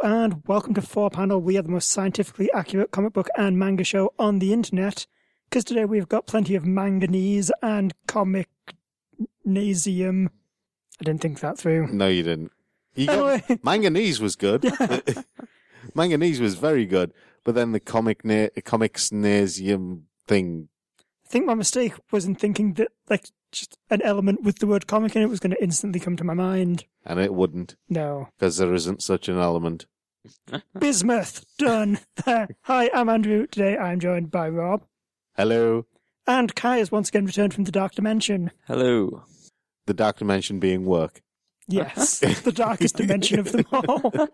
and welcome to 4Panel. We are the most scientifically accurate comic book and manga show on the internet, because today we've got plenty of manganese and comic-nasium. I didn't think that through. No, you didn't. Anyway. Manganese was good. Manganese was very good, but then the comics-nasium thing. I think my mistake was in thinking that, just an element with the word comic in it was going to instantly come to my mind. And it wouldn't. No. Because there isn't such an element. Bismuth. Done. There. Hi, I'm Andrew. Today I'm joined by Rob. Hello. And Kai has once again returned from the Dark Dimension. Hello. The dark dimension being work. Yes, the darkest dimension of them all.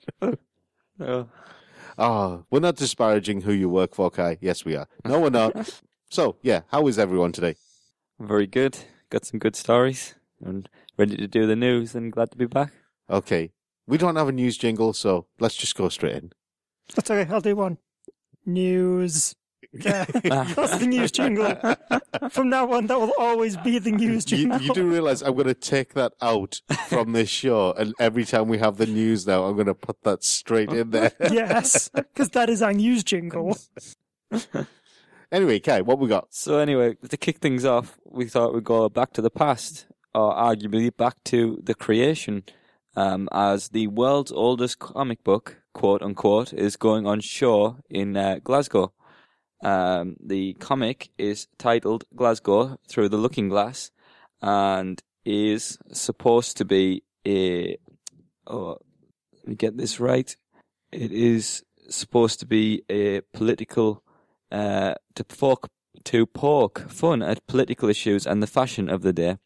We're not disparaging who you work for, Kai. Yes, we are. No, we're not. So, yeah, how is everyone today? Very good. Got some good stories. And ready to do the news and glad to be back. Okay. We don't have a news jingle, so let's just go straight in. That's okay, I'll do one. News. Yeah, that's the news jingle. From now on, that will always be the news jingle. You do realise I'm going to take that out from this show, and every time we have the news now, I'm going to put that straight in there. Yes, because that is our news jingle. Anyway, Kai, what we got? So anyway, to kick things off, we thought we'd go back to the past, or arguably back to the creation, as the world's oldest comic book, quote unquote, is going on show in Glasgow. The comic is titled Glasgow Through the Looking Glass and is supposed to be let me get this right. It is supposed to be a political, to poke fun at political issues and the fashion of the day.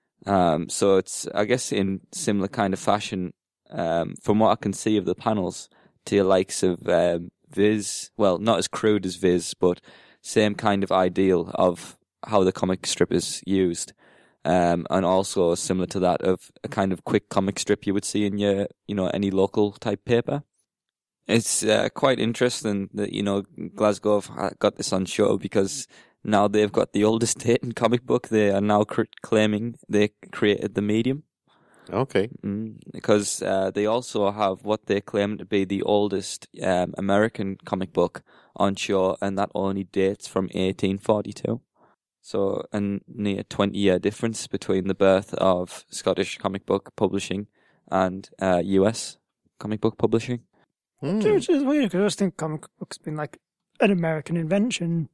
So it's, I guess, in similar kind of fashion, from what I can see of the panels, to your likes of, Viz, well, not as crude as Viz, but same kind of ideal of how the comic strip is used. And also similar to that of a kind of quick comic strip you would see in your, any local type paper. It's quite interesting that, Glasgow have got this on show because now they've got the oldest date in comic book. They are now claiming they created the medium. Okay. Because they also have what they claim to be the oldest American comic book on show, and that only dates from 1842. So a near 20-year difference between the birth of Scottish comic book publishing and US comic book publishing. Which is weird, because I just think comic books have been like an American invention.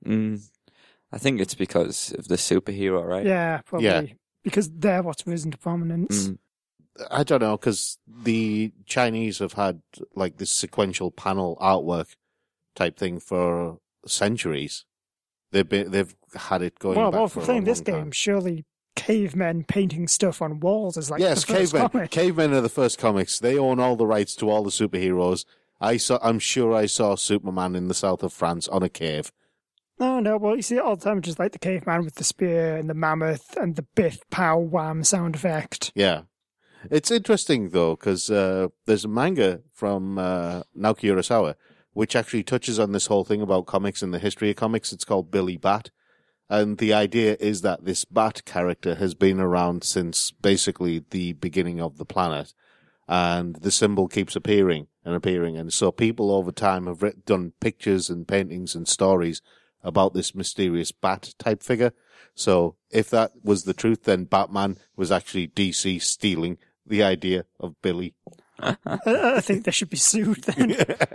I think it's because of the superhero, right? Yeah, probably. Yeah. Because they're what's risen to prominence. I don't know, because the Chinese have had like this sequential panel artwork type thing for centuries. They've had it going back for for playing a this long game, time. surely cavemen painting stuff on walls is like Yes, the first cavemen. comic. Cavemen are the first comics. They own all the rights to all the superheroes. I'm sure I saw Superman in the south of France on a cave. No, well, you see it all the time, just like the caveman with the spear and the mammoth and the biff, pow, wham sound effect. Yeah. It's interesting, though, because there's a manga from Naoki Urasawa, which actually touches on this whole thing about comics and the history of comics. It's called Billy Bat. And the idea is that this Bat character has been around since basically the beginning of the planet. And the symbol keeps appearing and appearing. And so people over time have done pictures and paintings and stories about this mysterious bat type figure. So if that was the truth, then Batman was actually DC stealing the idea of Billy. I think they should be sued then.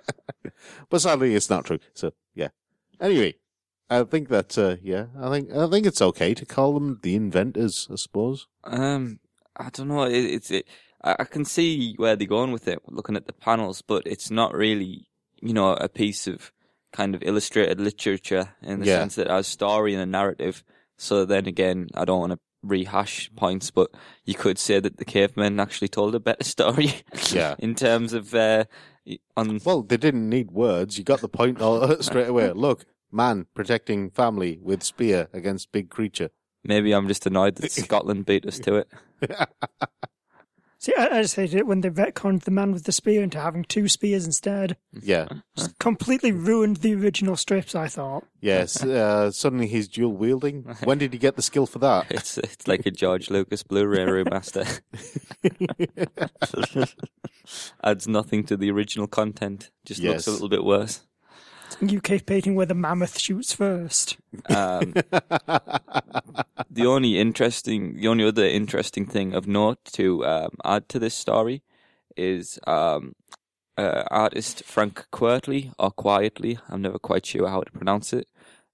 But sadly, it's not true. So, yeah. Anyway, I think that, I think it's okay to call them the inventors, I suppose. I don't know. I can see where they're going with it, looking at the panels, but it's not really, a piece of kind of illustrated literature in the sense that it has story and a narrative. So then again, I don't want to rehash points, but you could say that the cavemen actually told a better story. Yeah. In terms of, well, they didn't need words. You got the point straight away. Look, man protecting family with spear against big creature. Maybe I'm just annoyed that Scotland beat us to it. See, I just hated it when they retconned the man with the spear into having two spears instead. Yeah. Just completely ruined the original strips, I thought. Yes. Suddenly he's dual wielding. When did he get the skill for that? It's like a George Lucas Blu-ray remaster. Adds nothing to the original content. Just looks Yes. a little bit worse. UK painting where the mammoth shoots first. The only other interesting thing of note to add to this story is artist Frank Quirtley, or Quietly, I'm never quite sure how to pronounce it.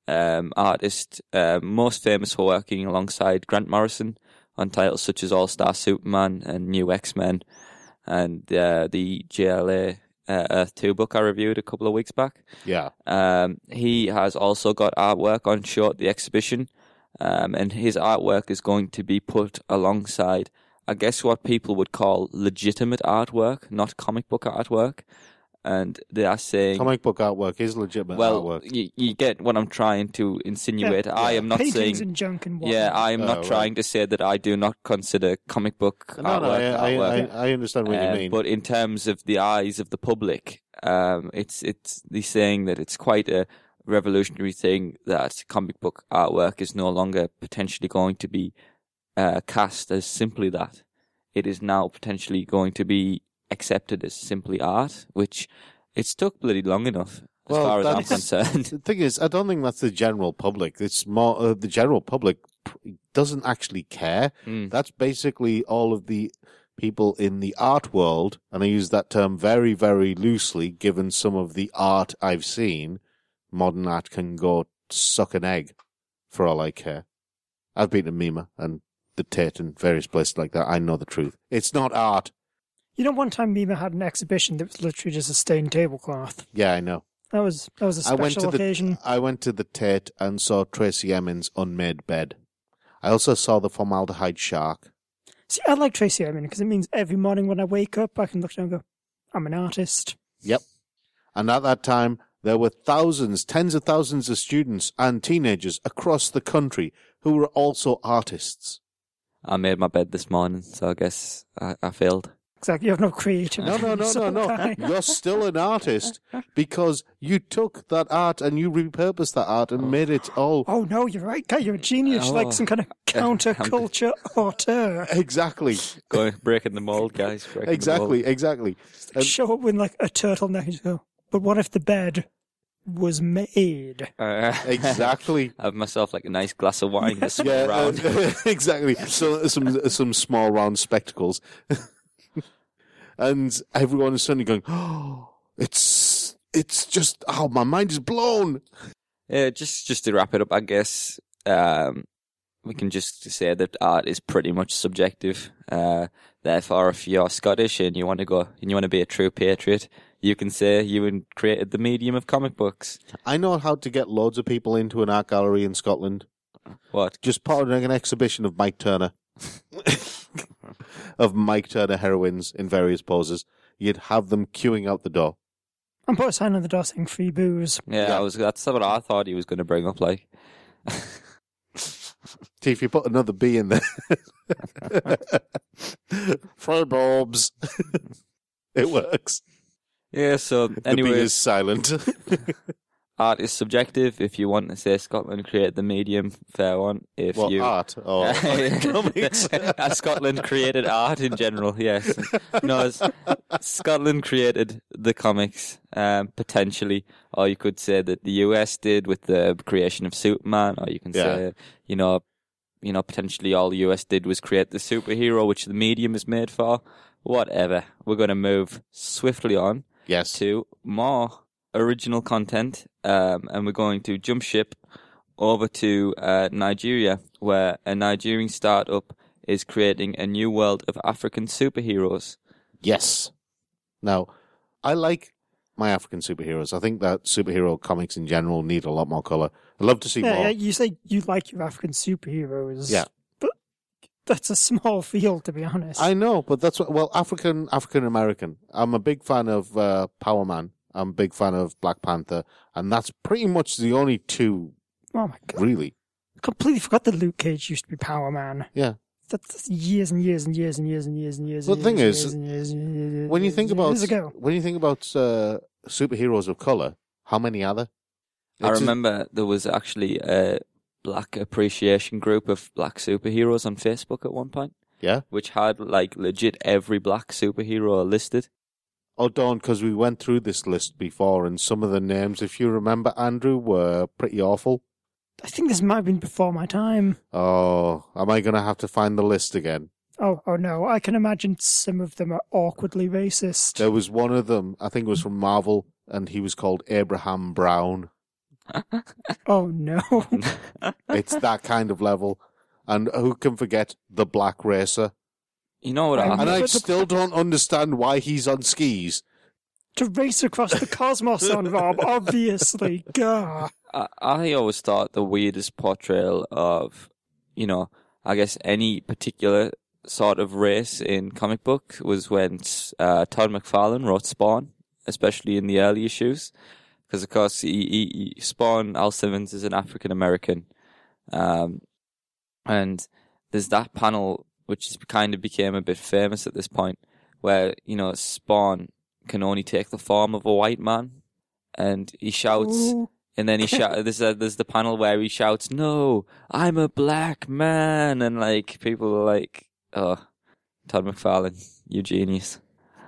Artist most famous for working alongside Grant Morrison on titles such as All-Star Superman and New X-Men, and the JLA Earth 2 book I reviewed a couple of weeks back. Yeah. He has also got artwork on show at the exhibition, and his artwork is going to be put alongside, I guess, what people would call legitimate artwork, not comic book artwork. And they are saying... Comic book artwork is legitimate well, artwork. you get what I'm trying to insinuate. Yeah. I am not Paintings saying... and junk and whatnot. Yeah, I am not right. trying to say that I do not consider comic book artwork artwork. I understand what you mean. But in terms of the eyes of the public, it's they're saying that it's quite a revolutionary thing that comic book artwork is no longer potentially going to be cast as simply that. It is now potentially going to be accepted as simply art, which it's took bloody long enough as far as I'm concerned. The thing is, I don't think that's the general public. It's more the general public doesn't actually care. That's basically all of the people in the art world, and I use that term very, very loosely, given some of the art I've seen. Modern art can go suck an egg, for all I care. I've been to Mima and the Tate and various places like that. I know the truth. It's not art. You know, one time Mima had an exhibition that was literally just a stained tablecloth. Yeah, I know. That was a special occasion. I went to the Tate and saw Tracy Emin's unmade bed. I also saw the formaldehyde shark. See, I like Tracy Emin because it means every morning when I wake up, I can look down and go, I'm an artist. Yep. And at that time, there were thousands, tens of thousands of students and teenagers across the country who were also artists. I made my bed this morning, so I guess I failed. Exactly, you have no creativity. No. You're still an artist because you took that art and you repurposed that art and made it all... Oh, no, you're right, guy. You're a genius. You're like some kind of counterculture auteur. Exactly. Breaking the mold, guys. Exactly. Show up with like a turtleneck and go, but what if the bed was made? Exactly. I have myself like a nice glass of wine to swim around. Exactly. So some small round spectacles. And everyone is suddenly going, oh, it's just, oh, my mind is blown. Yeah, just to wrap it up, I guess, we can just say that art is pretty much subjective. Therefore, if you're Scottish and you want to be a true patriot, you can say you created the medium of comic books. I know how to get loads of people into an art gallery in Scotland. What? Just putting an exhibition of Mike Turner. Of Mike Turner heroines in various poses. You'd have them queuing out the door. And put a sign on the door saying free booze. Yeah, that's what I thought he was going to bring up, like. See, if you put another B in there. Free boobs. It works. Yeah, so The B anyway, is silent. art is subjective. If you want to say Scotland created the medium, fair one. If What, you art or comics? Scotland created art in general, yes. No, Scotland created the comics, potentially. Or you could say that the US did with the creation of Superman. Or you can say, potentially all the US did was create the superhero, which the medium is made for. Whatever. We're going to move swiftly on Yes. to more original content, and we're going to jump ship over to Nigeria, where a Nigerian startup is creating a new world of African superheroes. Yes. Now, I like my African superheroes. I think that superhero comics in general need a lot more colour. I'd love to see more. Yeah, you say you like your African superheroes. Yeah. But that's a small field, to be honest. I know, but that's what, well, African American. I'm a big fan of Power Man. I'm a big fan of Black Panther, and that's pretty much the only two, Oh my god. really. Completely forgot that Luke Cage used to be Power Man. Yeah. That's years and years and years and years and years and years. Well, the thing is, when you think about superheroes of color, how many are there? I remember there was actually a black appreciation group of black superheroes on Facebook at one point. Yeah. Which had like legit every black superhero listed. Oh, don't, because we went through this list before, and some of the names, if you remember, Andrew, were pretty awful. I think this might have been before my time. Oh, am I going to have to find the list again? Oh no, I can imagine some of them are awkwardly racist. There was one of them, I think it was from Marvel, and he was called Abraham Brown. Oh no. It's that kind of level. And who can forget the Black Racer? You know what? And I still don't understand why he's on skis. To race across the cosmos on Rob, obviously. Gah. I always thought the weirdest portrayal of, I guess any particular sort of race in comic book was when Todd McFarlane wrote Spawn, especially in the early issues. Because, of course, Spawn, Al Simmons, is an African American. And there's that panel which kind of became a bit famous at this point, where, Spawn can only take the form of a white man, and he shouts, Ooh. and then he shouts, there's the panel where he shouts, "No, I'm a black man," and, people are like, "Oh, Todd McFarlane, you genius."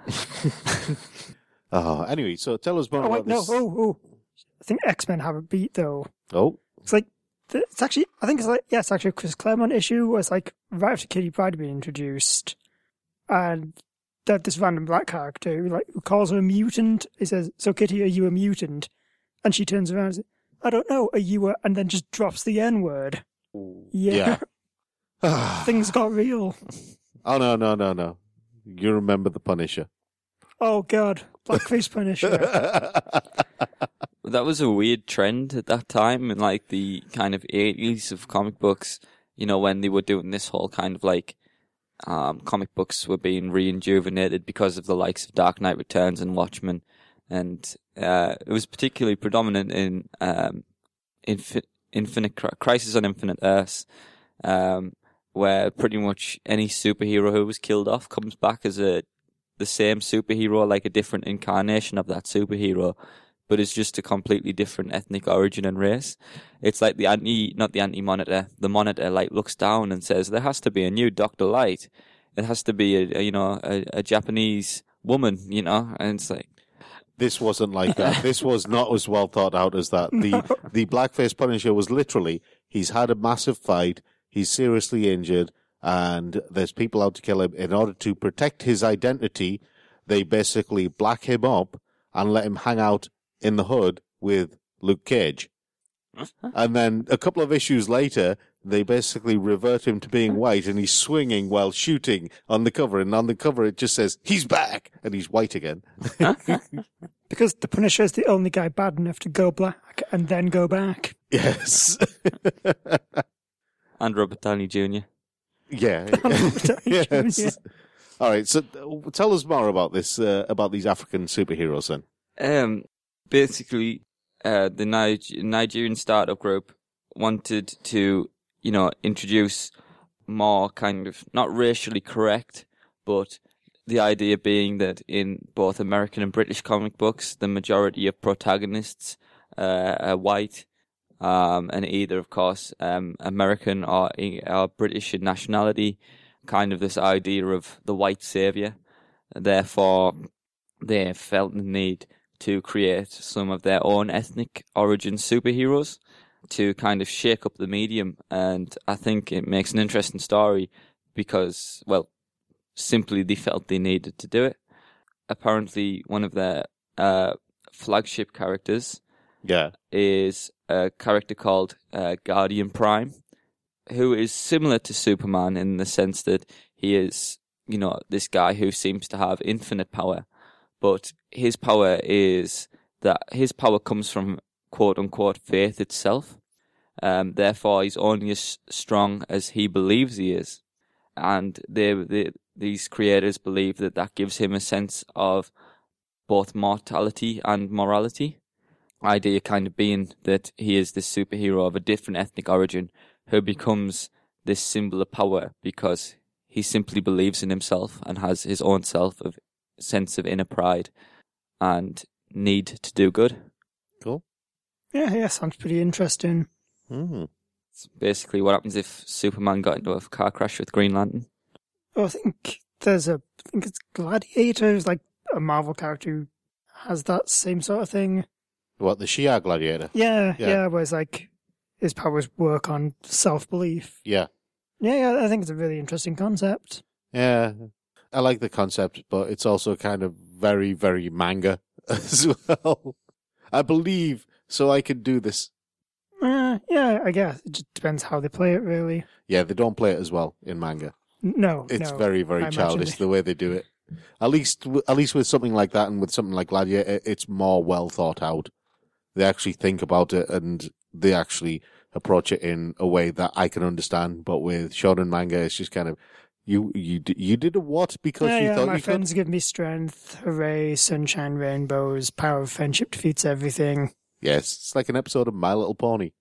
Anyway, so tell us more about this. I think X-Men have a beat, though. Oh. It's like, it's actually a Chris Claremont issue where it's like right after Kitty Pryde had been introduced, and that this random black character who calls her a mutant. He says, "So Kitty, are you a mutant?" And she turns around and says, "I don't know, are you a..." and then just drops the N-word. Yeah. Things got real. Oh, no. You remember the Punisher. Oh, God. Blackface Punisher. That was a weird trend at that time in the kind of 80s of comic books, when they were doing this whole kind of comic books were being rejuvenated because of the likes of Dark Knight Returns and Watchmen. And it was particularly predominant in Crisis on Infinite Earths, where pretty much any superhero who was killed off comes back as the same superhero, like a different incarnation of that superhero, but it's just a completely different ethnic origin and race. It's like the Monitor looks down and says, "There has to be a new Dr. Light. It has to be a Japanese woman, and it's like, this wasn't like that. This was not as well thought out as that. The Blackface Punisher was literally, he's had a massive fight, he's seriously injured, and there's people out to kill him. In order to protect his identity, they basically black him up and let him hang out in the hood with Luke Cage. And then a couple of issues later, they basically revert him to being white, and he's swinging while shooting on the cover. And on the cover, it just says, "He's back," and he's white again. Because the Punisher is the only guy bad enough to go black and then go back. Yes. And Robert Downey Jr. Yeah. Yes. All right. So tell us more about this, about these African superheroes then. Basically, the Nigerian startup group wanted to, introduce more kind of, not racially correct, but the idea being that in both American and British comic books, the majority of protagonists are white, and either, of course, American or British in nationality, kind of this idea of the white savior. Therefore, they felt the need to create some of their own ethnic origin superheroes to kind of shake up the medium. And I think it makes an interesting story because, well, simply they felt they needed to do it. Apparently, one of their flagship characters is a character called Guardian Prime, who is similar to Superman in the sense that he is, this guy who seems to have infinite power. But his power comes from quote unquote faith itself. Therefore, he's only as strong as he believes he is. And these creators believe that gives him a sense of both mortality and morality. Idea kind of being that he is this superhero of a different ethnic origin who becomes this symbol of power because he simply believes in himself and has his own sense of inner pride and need to do good. Cool. Yeah, sounds pretty interesting. Mm. It's basically what happens if Superman got into a car crash with Green Lantern. Oh, I think it's Gladiator, like a Marvel character who has that same sort of thing. What, the Shi'ar gladiator? Yeah, where it's like his powers work on self-belief. Yeah. Yeah, I think it's a really interesting concept. Yeah. I like the concept, but it's also kind of very, very manga as well. I believe, so I can do this. Yeah, I guess. It just depends how they play it, really. Yeah, they don't play it as well in manga. No, It's very, very childish the way they do it. At least with something like that and with something like Gladiator, it's more well thought out. They actually think about it and they actually approach it in a way that I can understand. But with shonen manga, it's just kind of, you did a what because you thought my you friends could? give me strength, hooray, sunshine, rainbows, power of friendship defeats everything. Yes, it's like an episode of My Little Pony.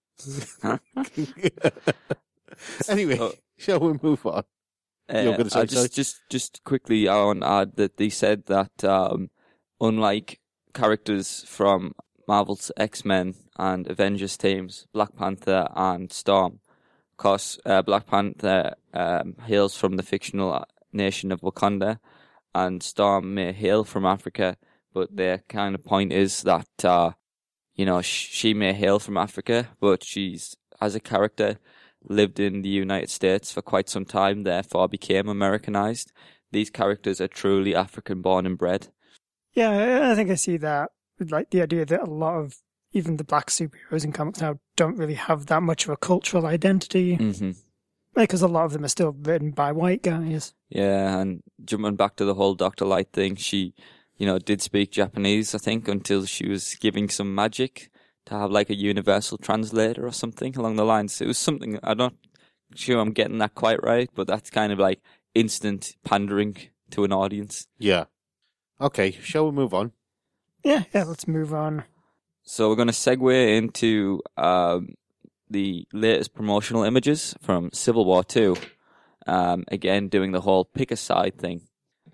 Anyway, shall we move on? You're going to say sorry? Just quickly, I want to add that they said that unlike characters from Marvel's X-Men and Avengers teams, Black Panther and Storm, because Black Panther hails from the fictional nation of Wakanda, and Storm may hail from Africa, but their kind of point is that, she may hail from Africa, but she's, as a character, lived in the United States for quite some time, therefore became Americanized. These characters are truly African-born and bred. Yeah, I think I see that. Like the idea that a lot of even the black superheroes in comics now don't really have that much of a cultural identity. Mm-hmm. Because a lot of them are still written by white guys. Yeah, and jumping back to the whole Dr. Light thing, she, did speak Japanese, I think, until she was giving some magic to have like a universal translator or something along the lines. It was something, I'm not sure I'm getting that quite right, but that's kind of like instant pandering to an audience. Yeah. Okay, shall we move on? Yeah, let's move on. So we're going to segue into the latest promotional images from Civil War 2. Again, doing the whole pick a side thing.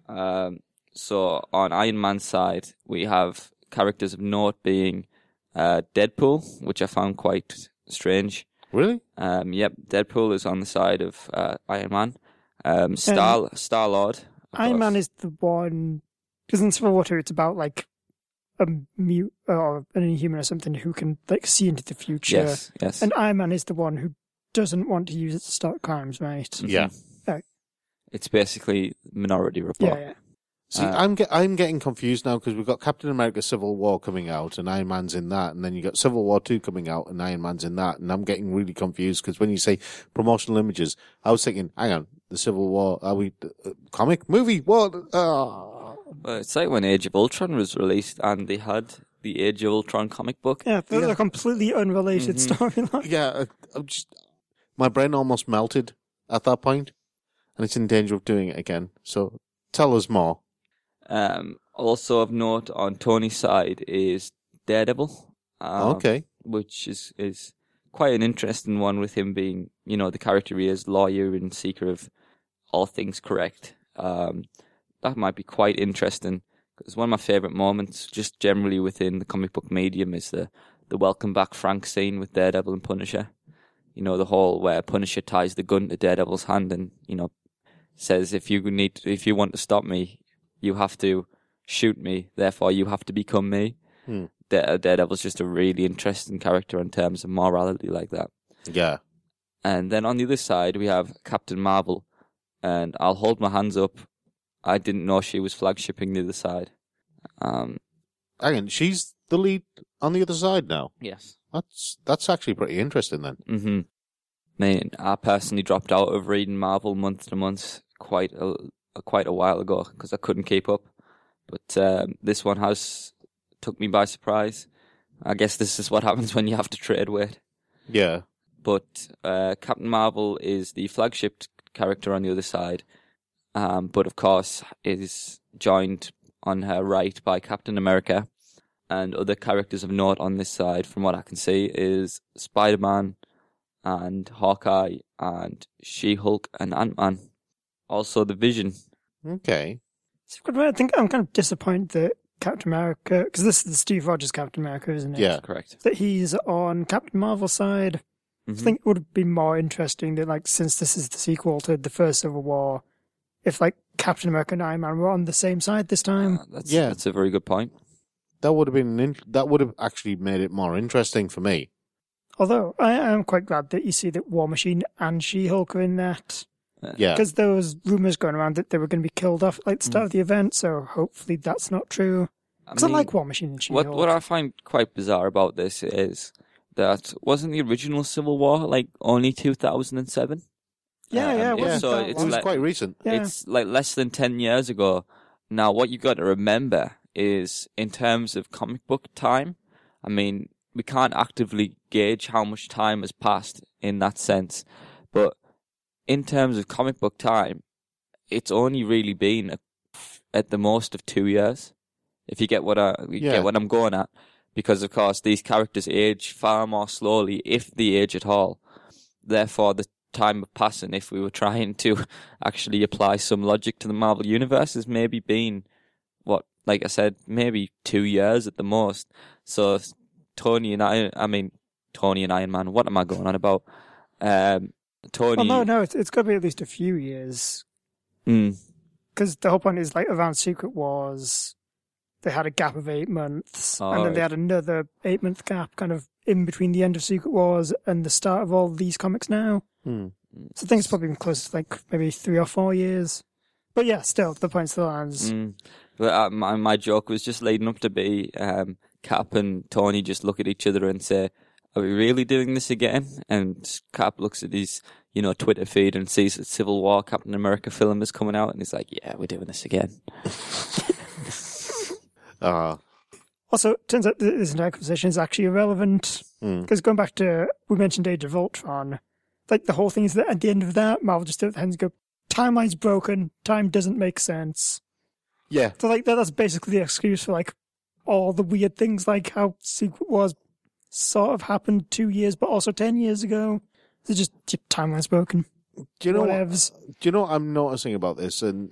So on Iron Man's side, we have characters of note being Deadpool, which I found quite strange. Really? Yep, Deadpool is on the side of Iron Man. Star-Lord. Iron Man is the one, because in Civil War 2 it's about like a mute or an inhuman or something who can like see into the future. Yes. And Iron Man is the one who doesn't want to use it to stop crimes, right? Yeah. Right. It's basically Minority Report. Yeah. See, I'm getting confused now because we've got Captain America Civil War coming out and Iron Man's in that, and then you got Civil War 2 coming out and Iron Man's in that, and I'm getting really confused because when you say promotional images, I was thinking, hang on, the Civil War, are we comic movie? What? Well, it's like when Age of Ultron was released and they had the Age of Ultron comic book. Yeah, those are completely unrelated storylines. Yeah, my brain almost melted at that point, and it's in danger of doing it again. So tell us more. Also of note on Tony's side is Daredevil. Okay. Which is quite an interesting one with him being, the character he is, lawyer and seeker of all things correct. That might be quite interesting because one of my favourite moments just generally within the comic book medium is the welcome back Frank scene with Daredevil and Punisher. The whole where Punisher ties the gun to Daredevil's hand and, says if you want to stop me, you have to shoot me, therefore you have to become me. Daredevil's just a really interesting character in terms of morality like that. Yeah. And then on the other side, we have Captain Marvel. And I'll hold my hands up. I didn't know she was flagshipping the other side. Hang on, she's the lead on the other side now? Yes. That's actually pretty interesting then. Mm-hmm. I personally dropped out of reading Marvel month to month quite a while ago because I couldn't keep up. But this one has took me by surprise. I guess this is what happens when you have to trade weight. Yeah. But Captain Marvel is the flagship character on the other side, but of course is joined on her right by Captain America, and other characters of note on this side, from what I can see, is Spider-Man and Hawkeye and She-Hulk and Ant-Man. Also the Vision. Okay. So I think I'm kind of disappointed that Captain America, because this is the Steve Rogers Captain America, isn't it? Yeah. Correct. That he's on Captain Marvel's side. Mm-hmm. I think it would have been more interesting that, like, since this is the sequel to the first Civil War, if, like, Captain America and Iron Man were on the same side this time. That's a very good point. That would have been that would have actually made it more interesting for me. Although I am quite glad that you see that War Machine and She-Hulk are in that. Yeah. Because there was rumours going around that they were going to be killed off at the start of the event, so hopefully that's not true. Because I like War Machine and She-Hulk. What I find quite bizarre about this is that wasn't the original Civil War like only 2007? Yeah, it wasn't so that it's long. It was like- quite recent. Yeah. It's like less than 10 years ago. Now, what you've got to remember is, in terms of comic book time, I mean, we can't actively gauge how much time has passed in that sense. But in terms of comic book time, it's only really been at the most of 2 years. If you get what get what I'm going at. Because, of course, these characters age far more slowly, if they age at all. Therefore, the time of passing, if we were trying to actually apply some logic to the Marvel Universe, has maybe been, like I said, maybe 2 years at the most. So Tony and Iron Man, what am I going on about? Tony... Well, no, it's got to be at least a few years. Mm, Because the whole point is, like, around Secret Wars, they had a gap of 8 months, and then they had another 8-month gap kind of in between the end of Secret Wars and the start of all these comics now. Hmm. So I think it's probably been close to, like, maybe 3 or 4 years. But yeah, still, the point still lands. But my joke was just leading up to be Cap and Tony just look at each other and say, "Are we really doing this again?" And Cap looks at his, Twitter feed and sees that Civil War Captain America film is coming out, and he's like, "Yeah, we're doing this again." Also, it turns out that this entire conversation is actually irrelevant. Because going back to, we mentioned Age of Ultron, like the whole thing is that at the end of that, Marvel just stood at the hands and go, timeline's broken, time doesn't make sense. Yeah. So like that's basically the excuse for like all the weird things, like how Secret Wars sort of happened 2 years, but also 10 years ago. It's just timeline's broken. Do you know Whatevs. do you know what I'm noticing about this? And,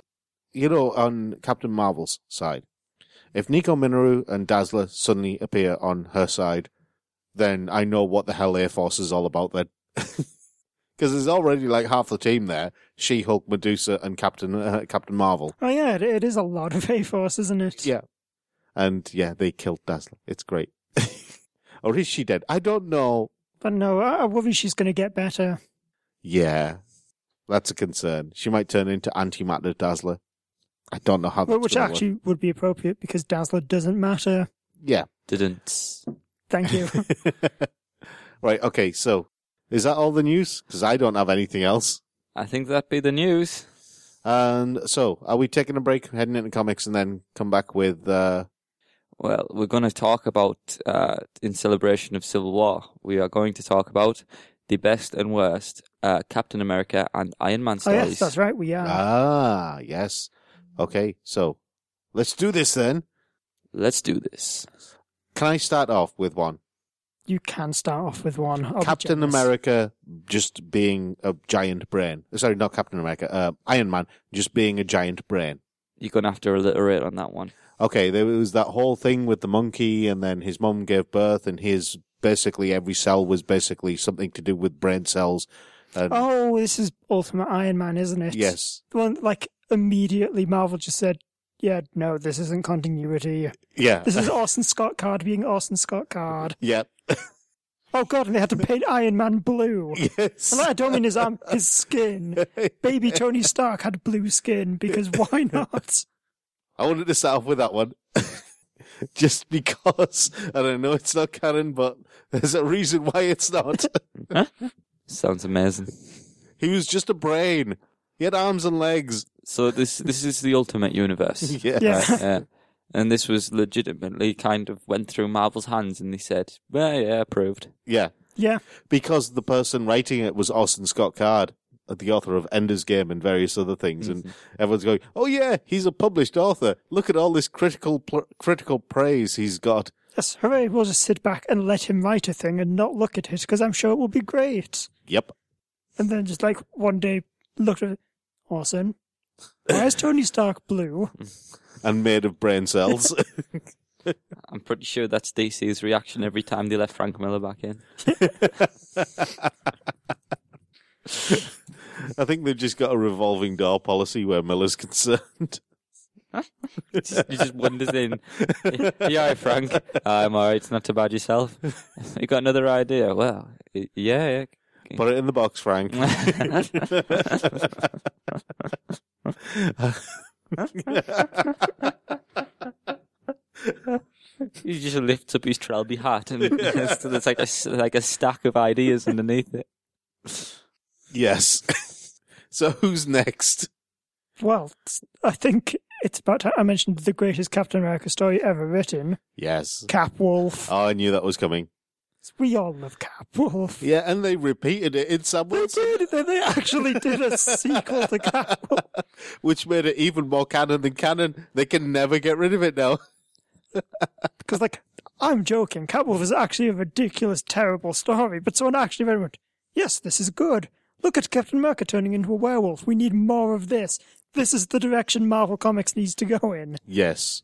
on Captain Marvel's side, if Nico Minoru and Dazzler suddenly appear on her side, then I know what the hell Air Force is all about then. Because there's already like half the team there. She-Hulk, Medusa, and Captain Marvel. Oh yeah, it is a lot of A-Force, isn't it? Yeah. And yeah, they killed Dazzler. It's great. Or is she dead? I don't know. But no, I worry she's going to get better. Yeah. That's a concern. She might turn into antimatter Dazzler. I don't know how that's Which gonna actually would be appropriate because Dazzler doesn't matter. work. Yeah. Didn't. Thank you. Right, okay, so is that all the news? Because I don't have anything else. I think that'd be the news. And so, are we taking a break, heading into comics, and then come back with... Well, we're going to talk about, in celebration of Civil War, we are going to talk about the best and worst Captain America and Iron Man Oh stories. yes, that's right, we are. yes. Okay, so let's do this then. Let's do this. Can I start off with one? You can start off with one. I'll be Captain jealous. America just being a giant brain. Sorry, not Captain America. Iron Man just being a giant brain. You're going to have to alliterate on that one. Okay, there was that whole thing with the monkey, and then his mum gave birth, and his basically every cell was basically something to do with brain cells. And Oh, this is Ultimate Iron Man, isn't it? yes, The one, like, immediately Marvel just said, yeah, no, this isn't continuity. yeah, This is Orson Scott Card being Orson Scott Card. yeah, Oh god, and they had to paint Iron Man blue. yes. And I don't mean his skin. Baby Tony Stark had blue skin, because why not? I wanted to start off with that one. Just because, and I know it's not canon, but there's a reason why it's not. Sounds amazing. He was just a brain. He had arms and legs. So this is the Ultimate Universe. Yeah. Yeah. And this was legitimately kind of went through Marvel's hands and they said, well, yeah, approved. Yeah. Yeah. Because the person writing it was Orson Scott Card, the author of Ender's Game and various other things. And everyone's going, oh yeah, he's a published author. Look at all this critical praise he's got. Yes, hooray, we'll just sit back and let him write a thing and not look at it, because I'm sure it will be great. Yep. And then just like one day, look at it, Orson, why is Tony Stark blue? And made of brain cells. I'm pretty sure that's DC's reaction every time they let Frank Miller back in. I think they've just got a revolving door policy where Miller's concerned. He just wanders in. Yeah, Frank. I'm alright. It's not too bad yourself. You got another idea? Well, yeah. Put it in the box, Frank. He just lifts up his Trelby hat, and there's like a stack of ideas underneath it. Yes. So who's next? Well, I think it's about time I mentioned the greatest Captain America story ever written. Yes. Cap Wolf. Oh, I knew that was coming. We all love Cap Wolf. Yeah, and they repeated it in Sam Wilson. They actually did a sequel to Cap Wolf. Which made it even more canon than canon. They can never get rid of it now. Because, I'm joking. Cap Wolf is actually a ridiculous, terrible story, but someone actually very much, yes, this is good. Look at Captain America turning into a werewolf. We need more of this. This is the direction Marvel Comics needs to go in. Yes.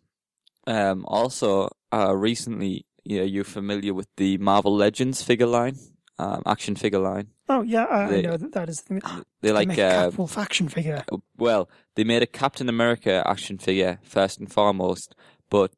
Also, recently, you're familiar with the Marvel Legends figure line, action figure line. Oh, yeah, I know that is the thing. They make a Cap Wolf action figure. Well, they made a Captain America action figure, first and foremost, but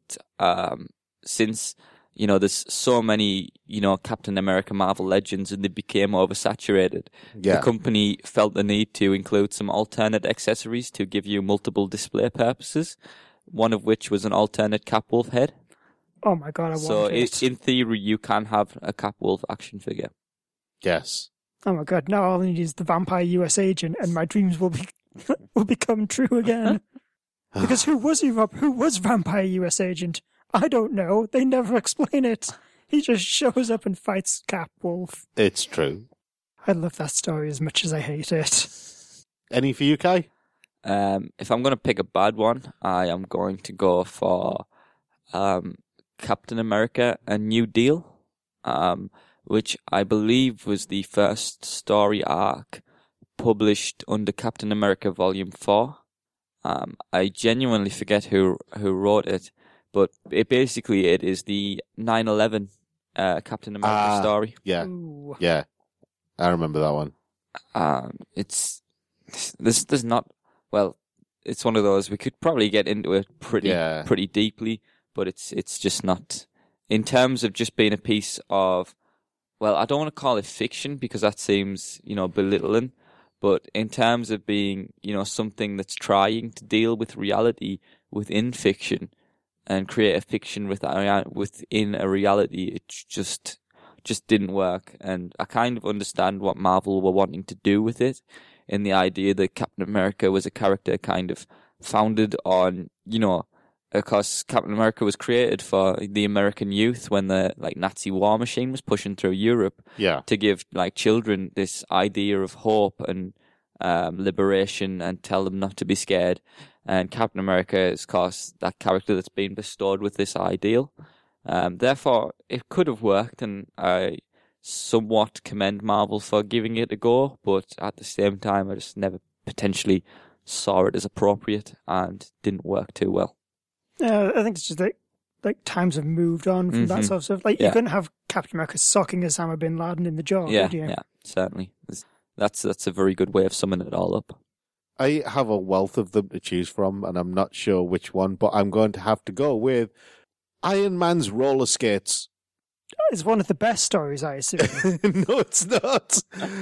since, there's so many, Captain America Marvel Legends and they became oversaturated, the company felt the need to include some alternate accessories to give you multiple display purposes, one of which was an alternate Cap Wolf head. Oh my god, I want it. So in theory, you can have a Cap Wolf action figure. Yes. Oh my god, now all I need is the Vampire US Agent and my dreams will become true again. Because who was he, Rob? Who was Vampire US Agent? I don't know. They never explain it. He just shows up and fights Cap Wolf. It's true. I love that story as much as I hate it. Any for you, Kai? If I'm going to pick a bad one, I am going to go for Captain America: A New Deal, which I believe was the first story arc published under Captain America Volume 4. I genuinely forget who wrote it, but it is the 9/11 Captain America story. Yeah, Ooh. yeah, I remember that one. There's not, well, it's one of those we could probably get into it pretty deeply, but it's just not, in terms of just being a piece of, well, I don't want to call it fiction because that seems belittling. But in terms of being, something that's trying to deal with reality within fiction and create a fiction within a reality, it just didn't work. And I kind of understand what Marvel were wanting to do with it, in the idea that Captain America was a character kind of founded on, because Captain America was created for the American youth when the Nazi war machine was pushing through Europe, to give children this idea of hope and liberation and tell them not to be scared. And Captain America is, of course, that character that's been bestowed with this ideal. Therefore, it could have worked, and I somewhat commend Marvel for giving it a go, but at the same time, I just never potentially saw it as appropriate and didn't work too well. I think it's just like times have moved on from that sort of stuff. You couldn't have Captain America socking Osama bin Laden in the jaw, could you? Yeah, certainly. That's a very good way of summing it all up. I have a wealth of them to choose from, and I'm not sure which one, but I'm going to have to go with Iron Man's roller skates. It's one of the best stories, I assume. No, it's not.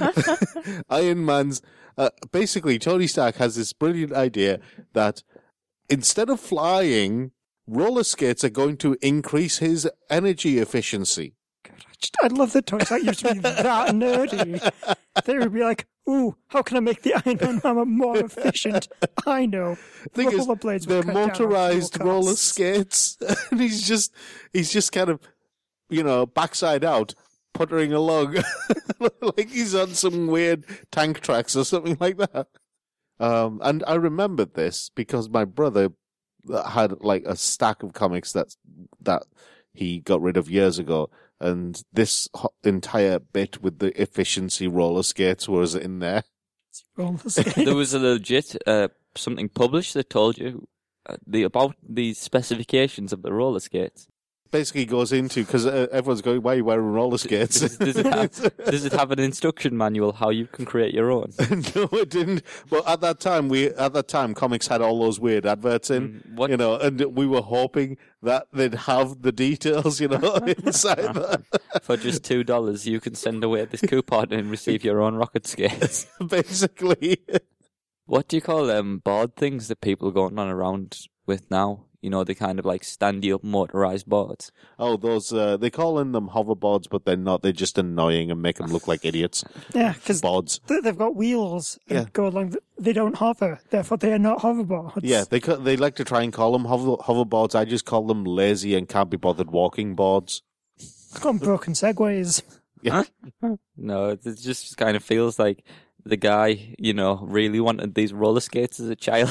Iron Man's... basically, Tony Stark has this brilliant idea that instead of flying, roller skates are going to increase his energy efficiency. I love that Tony Stark used to be that nerdy. They would be like, ooh, how can I make the Iron Man hammer more efficient? I know. Rollerblades, they're motorized roller skates. And he's just kind of, backside out, puttering along. Like he's on some weird tank tracks or something like that. And I remembered this because my brother had a stack of comics that he got rid of years ago. And this entire bit with the efficiency roller skates was in there. There was a legit something published that told you about the specifications of the roller skates. basically goes into, because everyone's going, why are you wearing roller skates? Does it have an instruction manual how you can create your own? No, it didn't. Well, at that time, comics had all those weird adverts in, and we were hoping that they'd have the details, inside that. For just $2, you can send away this coupon and receive your own rocket skates. Basically. What do you call them board things that people are going on around with now? The kind of like standy-up motorized boards. Oh, those, they call them hoverboards, but they're not. They're just annoying and make them look like idiots. Yeah, because boards. They've got wheels and go along. They don't hover, therefore they are not hoverboards. Yeah, they like to try and call them hoverboards. I just call them lazy and can't be bothered walking boards. It's got broken segways. Yeah. No, it just kind of feels like the guy, really wanted these roller skates as a child.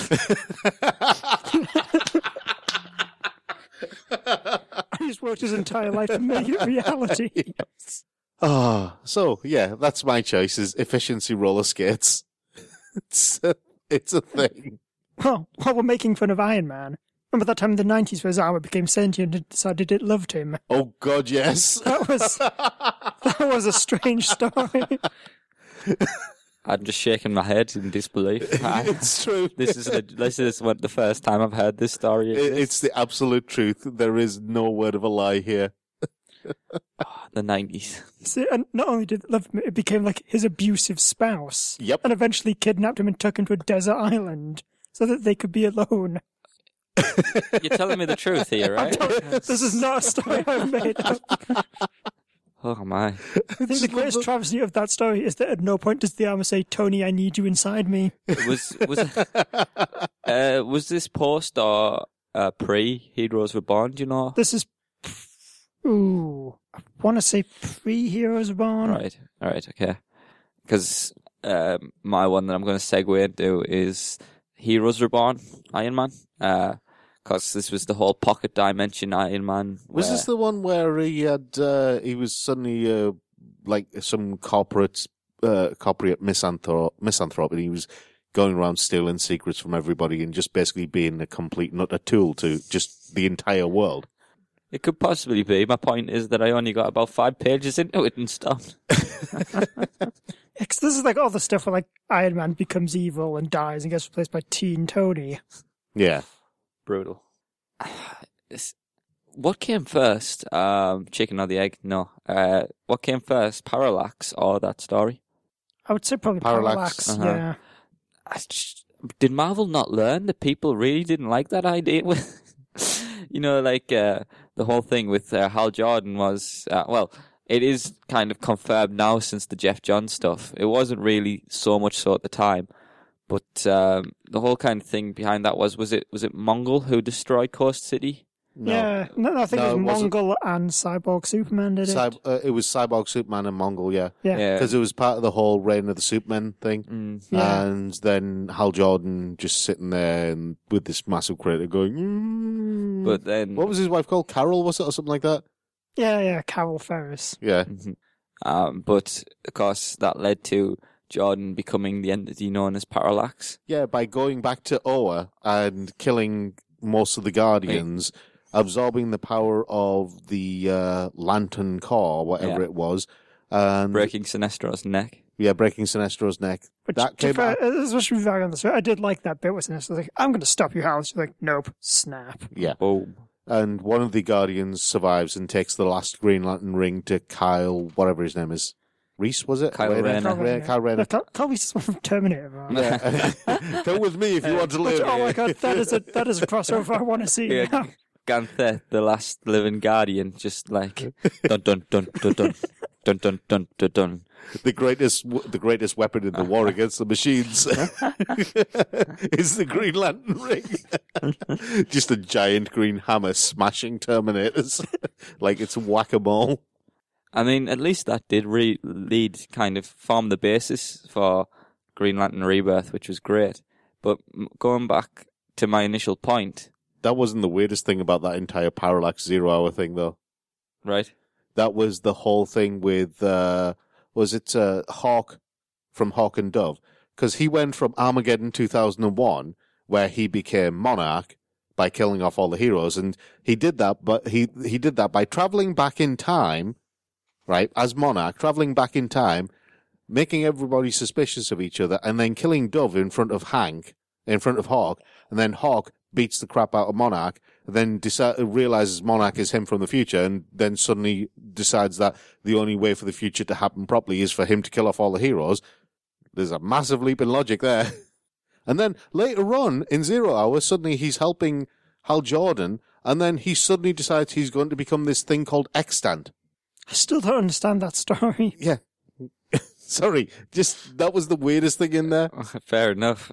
He's worked his entire life to make it reality. Yes. So yeah, that's my choice: is efficiency roller skates. It's a thing. Well, while we're making fun of Iron Man, remember that time in the 90s where his armor became sentient and decided it loved him? Oh God, yes. That was a strange story. I'm just shaking my head in disbelief. It's true. This is the first time I've heard this story. It's the absolute truth. There is no word of a lie here. The 90s. See, and not only did it love him, it became like his abusive spouse. Yep. And eventually kidnapped him and took him to a desert island so that they could be alone. You're telling me the truth here, right? This is not a story I've made up. Oh my. I think the greatest travesty of that story is that at no point does the armor say, "Tony, I need you inside me." Was this post or pre Heroes Reborn, do you know? This is... I want to say pre-Heroes Reborn. Right, okay. Because my one that I'm going to segue into is Heroes Reborn, Iron Man. Because this was the whole pocket dimension Iron Man. Was this the one where he was suddenly like some corporate misanthrope, and he was going around stealing secrets from everybody and just basically being a complete nutter tool to just the entire world? It could possibly be. My point is that I only got about 5 pages into it and stopped. Because this is like all the stuff where like Iron Man becomes evil and dies and gets replaced by Teen Tony. Yeah. Brutal. What came first? Chicken or the egg? No. What came first? Parallax or that story? I would say probably Parallax. Yeah. Did Marvel not learn that people really didn't like that idea? The whole thing with Hal Jordan was, it is kind of confirmed now since the Jeff Johns stuff. It wasn't really so much so at the time. But the whole kind of thing behind that was it Mongol who destroyed Coast City? No. Yeah, I think it was Mongol and Cyborg Superman did it. It was Cyborg Superman and Mongol, yeah. Yeah. Because it was part of the whole Reign of the Supermen thing. Yeah. And then Hal Jordan just sitting there and with this massive crater going, But then... What was his wife called? Carol, was it, or something like that? Yeah, Carol Ferris. Yeah. Mm-hmm. But, of course, that led to Jordan becoming the entity known as Parallax. Yeah, by going back to Oa and killing most of the Guardians, absorbing the power of the Lantern Corps, whatever it was, and breaking Sinestro's neck. Yeah, breaking Sinestro's neck. But that came out. Especially back on this, I did like that bit with Sinestro. Like, I'm going to stop you, Hal. She's like, nope, snap. Yeah. Boom. And one of the Guardians survives and takes the last Green Lantern ring to Kyle, whatever his name is. Reese, was it? Kyle Rayner. Kyle Rayner. Kyle Reese is one from Terminator, right? Yeah. Come with me if you want to live. Oh my god, that is a crossover I want to see. Yeah, Ganthet, the last living Guardian, just like dun dun dun dun dun dun dun dun dun dun. The greatest weapon in the war against the machines is the Green Lantern ring. Just a giant green hammer smashing Terminators like it's whack-a-mole. I mean, at least that did form the basis for Green Lantern Rebirth, which was great. But going back to my initial point... That wasn't the weirdest thing about that entire Parallax 0 Hour thing, though. Right. That was the whole thing with, Hawk from Hawk and Dove? Because he went from Armageddon 2001, where he became Monarch, by killing off all the heroes. And he did that, but he did that by traveling back in time, right, as Monarch, traveling back in time, making everybody suspicious of each other, and then killing Dove in front of Hawk, and then Hawk beats the crap out of Monarch, and then realizes Monarch is him from the future, and then suddenly decides that the only way for the future to happen properly is for him to kill off all the heroes. There's a massive leap in logic there. And then later on, in Zero Hour, suddenly he's helping Hal Jordan, and then he suddenly decides he's going to become this thing called Extant. I still don't understand that story. Yeah. Sorry, just that was the weirdest thing in there. Fair enough.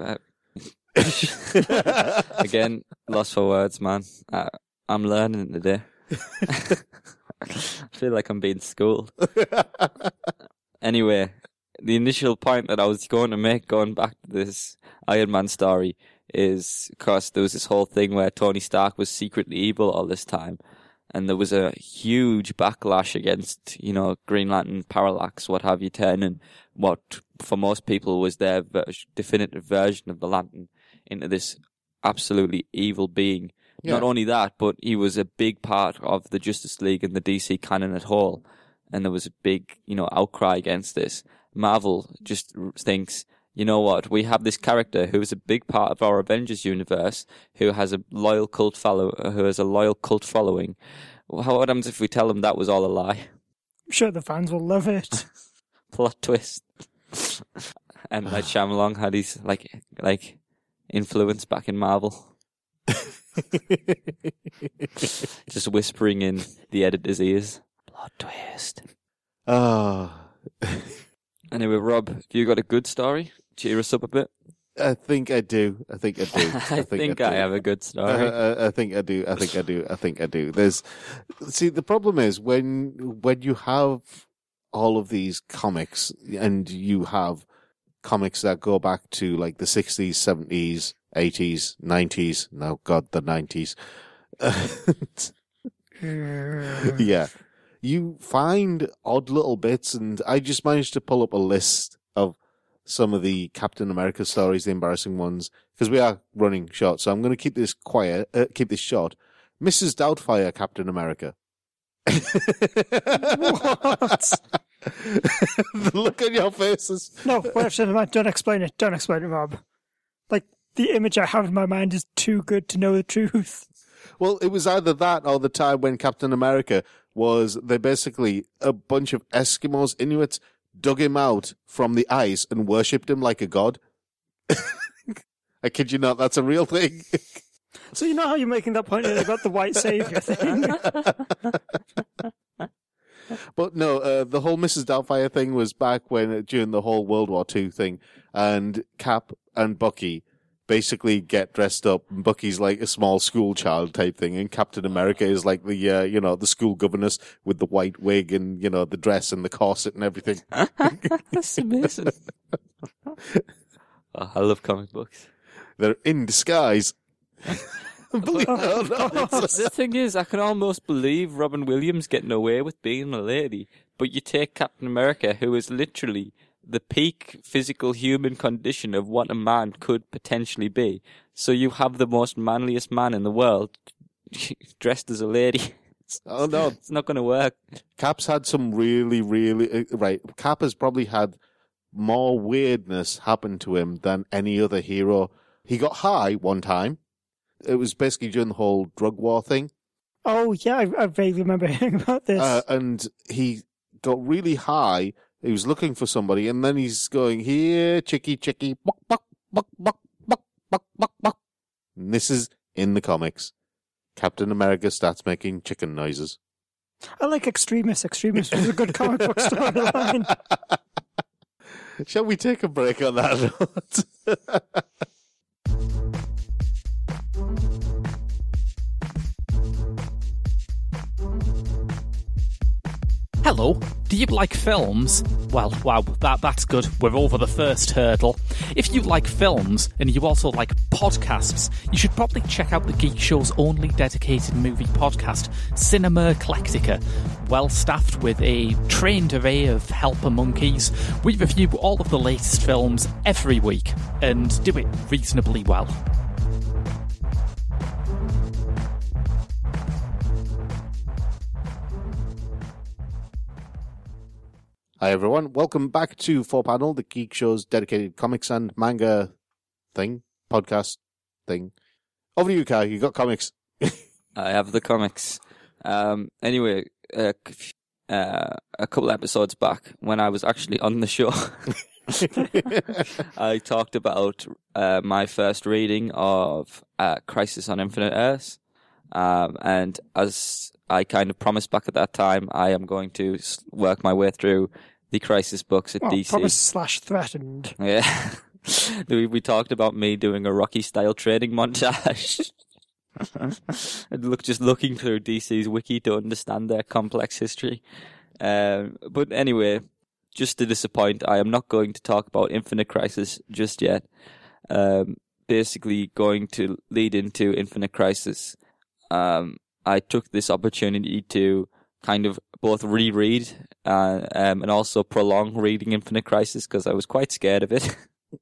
Again, lost for words, man. I'm learning today. I feel like I'm being schooled. Anyway, the initial point that I was going to make, going back to this Iron Man story, is because there was this whole thing where Tony Stark was secretly evil all this time. And there was a huge backlash against, Green Lantern, Parallax, what have you, turning what for most people was their definitive version of the Lantern into this absolutely evil being. Yeah. Not only that, but he was a big part of the Justice League and the DC canon at whole. And there was a big, outcry against this. Marvel just thinks, you know what, we have this character who is a big part of our Avengers universe, who has a loyal cult following. What happens if we tell them that was all a lie? I'm sure the fans will love it. Plot twist. And like Shyamalan had his like influence back in Marvel. Just whispering in the editor's ears. Plot twist. Oh. Anyway, Rob, have you got a good story? Cheer us up a bit. I think I do. I think I have a good story. I think I do. The problem is when you have all of these comics and you have comics that go back to like the 60s, 70s, 80s, 90s. No, God, the 90s. Yeah. You find odd little bits, and I just managed to pull up a list of some of the Captain America stories, the embarrassing ones, because we are running short, so I'm going to keep this short. Mrs. Doubtfire, Captain America. What? The look on your faces. No, don't explain it. Don't explain it, Rob. Like, the image I have in my mind is too good to know the truth. Well, it was either that or the time when Captain America they basically, a bunch of Eskimos, Inuits, dug him out from the ice and worshipped him like a god. I kid you not, that's a real thing. So you know how you're making that point about the white savior thing? But no, the whole Mrs. Doubtfire thing was back during the whole World War II thing, and Cap and Bucky basically get dressed up, and Bucky's like a small school child type thing, and Captain America is like the school governess with the white wig and, the dress and the corset and everything. That's amazing. Oh, I love comic books. They're in disguise. Believe it or not. The thing is, I can almost believe Robin Williams getting away with being a lady, but you take Captain America, who is literally the peak physical human condition of what a man could potentially be. So you have the most manliest man in the world dressed as a lady. Oh no, it's not going to work. Cap's had some really, really right. Cap has probably had more weirdness happen to him than any other hero. He got high one time. It was basically during the whole drug war thing. Oh yeah, I vaguely remember hearing about this. And he got really high. He was looking for somebody, and then he's going, here, chicky, buck, buck, buck, buck, buck, buck, buck, buck. And this is in the comics. Captain America starts making chicken noises. I like Extremis. Extremis was a good comic book storyline. Shall we take a break on that note? Hello, do you like films? Well, wow, that's good. We're over the first hurdle. If you like films and you also like podcasts, you should probably check out the Geek Show's only dedicated movie podcast, Cinema Eclectica. Well staffed with a trained array of helper monkeys, we review all of the latest films every week and do it reasonably well. Hi everyone, welcome back to 4Panel, the Geek Show's dedicated comics and manga podcast thing. Over to you, Kai, you got comics. I have the comics. Anyway, a couple episodes back, when I was actually on the show, I talked about my first reading of Crisis on Infinite Earths. And as I kind of promised back at that time, I am going to work my way through the Crisis books at DC. Promise/threatened. Yeah. We talked about me doing a Rocky-style training montage. And just looking through DC's wiki to understand their complex history. But anyway, just to disappoint, I am not going to talk about Infinite Crisis just yet. Basically going to lead into Infinite Crisis. I took this opportunity to kind of both reread and also prolong reading Infinite Crisis because I was quite scared of it.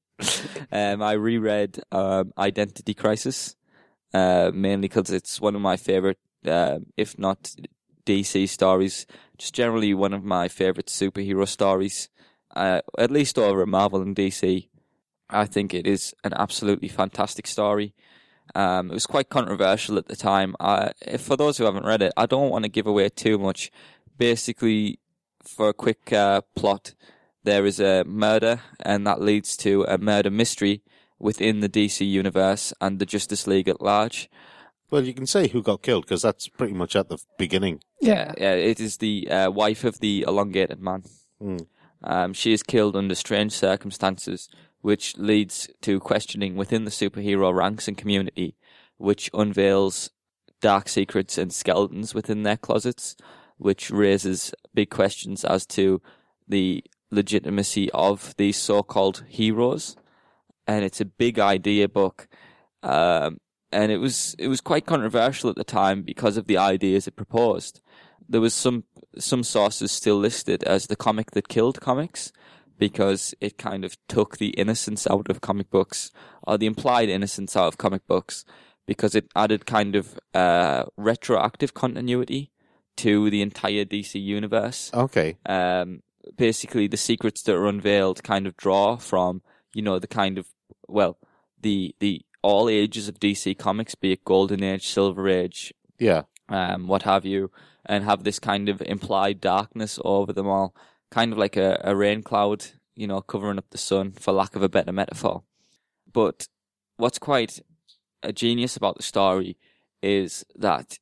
I reread Identity Crisis, mainly because it's one of my favorite, if not DC stories, just generally one of my favorite superhero stories, at least over at Marvel and DC. I think it is an absolutely fantastic story. It was quite controversial at the time. For those who haven't read it, I don't want to give away too much. Basically, for a quick plot, there is a murder, and that leads to a murder mystery within the DC universe and the Justice League at large. Well, you can say who got killed, because that's pretty much at the beginning. Yeah, it is the wife of the elongated man. She is killed under strange circumstances, which leads to questioning within the superhero ranks and community, which unveils dark secrets and skeletons within their closets, which raises big questions as to the legitimacy of these so-called heroes. And it's a big idea book. And it was quite controversial at the time because of the ideas it proposed. There was some sources still listed as the comic that killed comics, because it kind of took the innocence out of comic books, or the implied innocence out of comic books, because it added kind of retroactive continuity to the entire DC universe. Okay. Basically, the secrets that are unveiled kind of draw from, the kind of, the all ages of DC comics, be it Golden Age, Silver Age, what have you, and have this kind of implied darkness over them all. Kind of like a rain cloud, covering up the sun, for lack of a better metaphor. But what's quite a genius about the story is that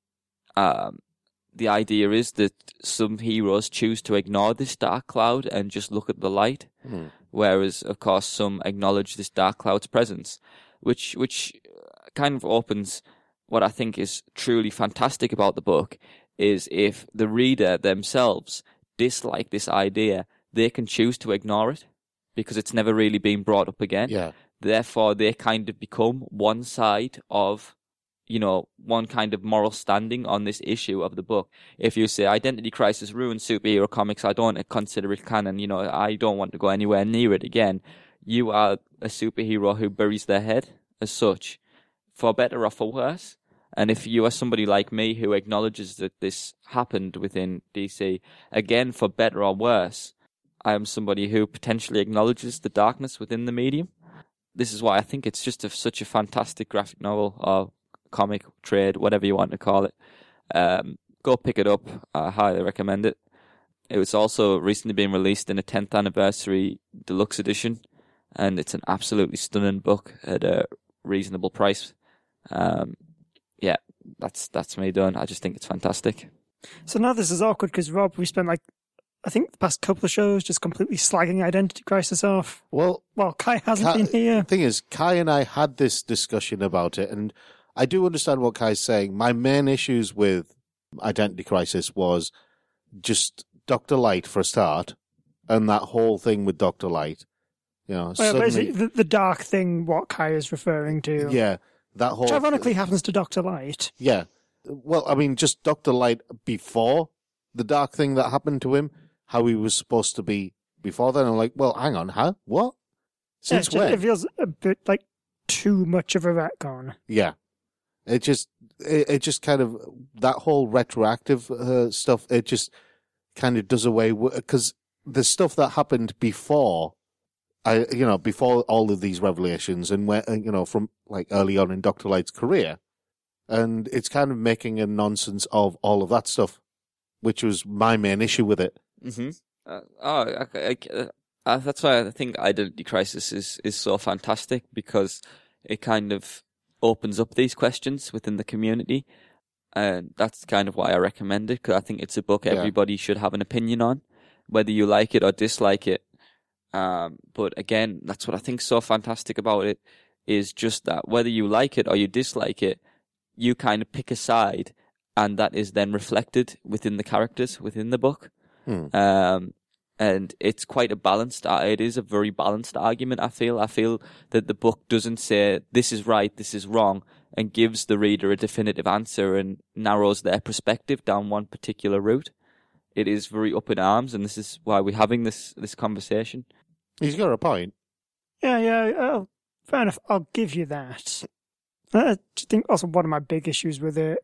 the idea is that some heroes choose to ignore this dark cloud and just look at the light, whereas, of course, some acknowledge this dark cloud's presence, which kind of opens what I think is truly fantastic about the book, is if the reader themselves dislike this idea, they can choose to ignore it because it's never really been brought up again. Yeah. Therefore, they kind of become one side of, one kind of moral standing on this issue of the book. If you say Identity Crisis ruined superhero comics, I don't consider it canon, I don't want to go anywhere near it again, you are a superhero who buries their head as such, for better or for worse. And if you are somebody like me who acknowledges that this happened within DC, again, for better or worse, I am somebody who potentially acknowledges the darkness within the medium. This is why I think it's just such a fantastic graphic novel or comic trade, whatever you want to call it. Go pick it up. I highly recommend it. It was also recently been released in a 10th anniversary deluxe edition, and it's an absolutely stunning book at a reasonable price. Yeah, that's me done. I just think it's fantastic. So now this is awkward because, Rob, we spent I think the past couple of shows just completely slagging Identity Crisis off. Well, Kai hasn't been here. The thing is, Kai and I had this discussion about it, and I do understand what Kai's saying. My main issues with Identity Crisis was just Dr. Light for a start, and that whole thing with Dr. Light. Basically the dark thing, what Kai is referring to. Yeah, that whole... Which ironically happens to Dr. Light. Yeah. Well, I mean, just Dr. Light before the dark thing that happened to him, how he was supposed to be before then. I'm like, well, hang on, huh? What? Since when? It feels a bit like too much of a retcon. Yeah. It just kind of, that whole retroactive stuff, it just kind of does away with, because the stuff that happened before, before all of these revelations, and where, from like early on in Dr. Light's career, and it's kind of making a nonsense of all of that stuff, which was my main issue with it. Mm-hmm. That's why I think Identity Crisis is so fantastic, because it kind of opens up these questions within the community. And that's kind of why I recommend it, because I think it's a book everybody should have an opinion on, whether you like it or dislike it. But again, that's what I think is so fantastic about it, is just that whether you like it or you dislike it, you kind of pick a side, and that is then reflected within the characters within the book. And it's quite a balanced, it is a very balanced argument, I feel. I feel that the book doesn't say this is right, this is wrong, and gives the reader a definitive answer and narrows their perspective down one particular route. It is very up in arms, and this is why we're having this conversation. He's got a point. Yeah, fair enough, I'll give you that. I think also one of my big issues with it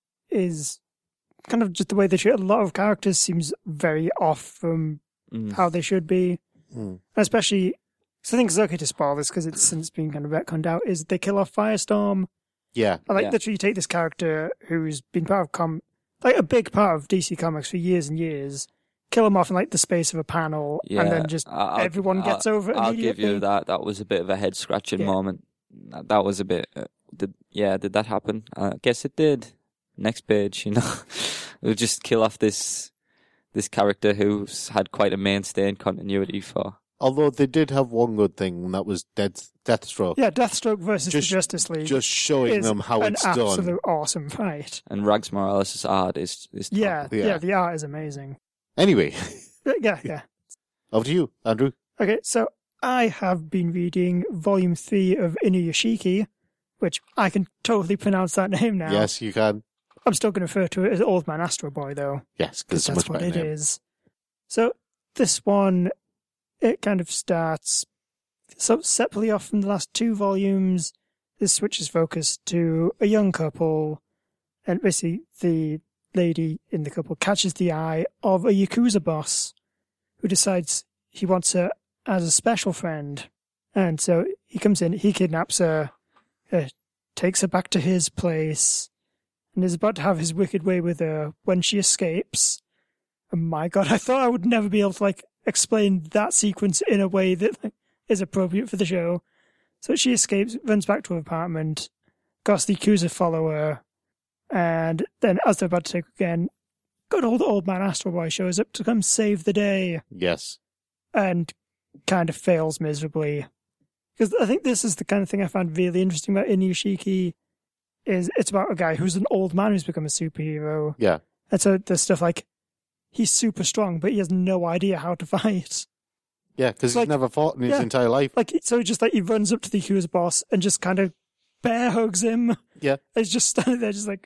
is kind of just the way they treat a lot of characters seems very off from how they should be. Especially, so I think it's okay to spoil this because it's since been kind of retconned out, is they kill off Firestorm. Yeah. Literally you take this character who's been part of a big part of DC Comics for years and years, kill him off in like the space of a panel, and then just everyone gets over it immediately. I'll give you that. That was a bit of a head-scratching moment. That was a bit... did that happen? I guess it did. Next page, we'll just kill off this character who's had quite a mainstay in continuity for... Although they did have one good thing, and that was Deathstroke. Yeah, Deathstroke versus the Justice League. Just showing them how it's done. An absolute awesome fight. And Rags Morales' art is top. Yeah, the art is amazing. Anyway. Yeah. Over to you, Andrew. Okay, so I have been reading Volume 3 of Inuyashiki, which I can totally pronounce that name now. Yes, you can. I'm still going to refer to it as Old Man Astro Boy, though. Yes, because that's what it is. So this one, it kind of starts separately off from the last 2 volumes. This switches focus to a young couple, and basically the lady in the couple catches the eye of a Yakuza boss who decides he wants her as a special friend. And so he comes in, he kidnaps her, takes her back to his place, and is about to have his wicked way with her when she escapes. And my God, I thought I would never be able to explain that sequence in a way that is appropriate for the show. So she escapes, runs back to her apartment, got the Yakuza follow her, and then as they're about to take her again, good old man Astro Boy shows up to come save the day. Yes. And kind of fails miserably. Because I think this is the kind of thing I found really interesting about Inuyashiki, is it's about a guy who's an old man who's become a superhero. Yeah. And so there's stuff like, he's super strong, but he has no idea how to fight. Yeah, because he's never fought in his entire life. So just he runs up to the Yakuza boss and just kind of bear hugs him. Yeah. He's just standing there just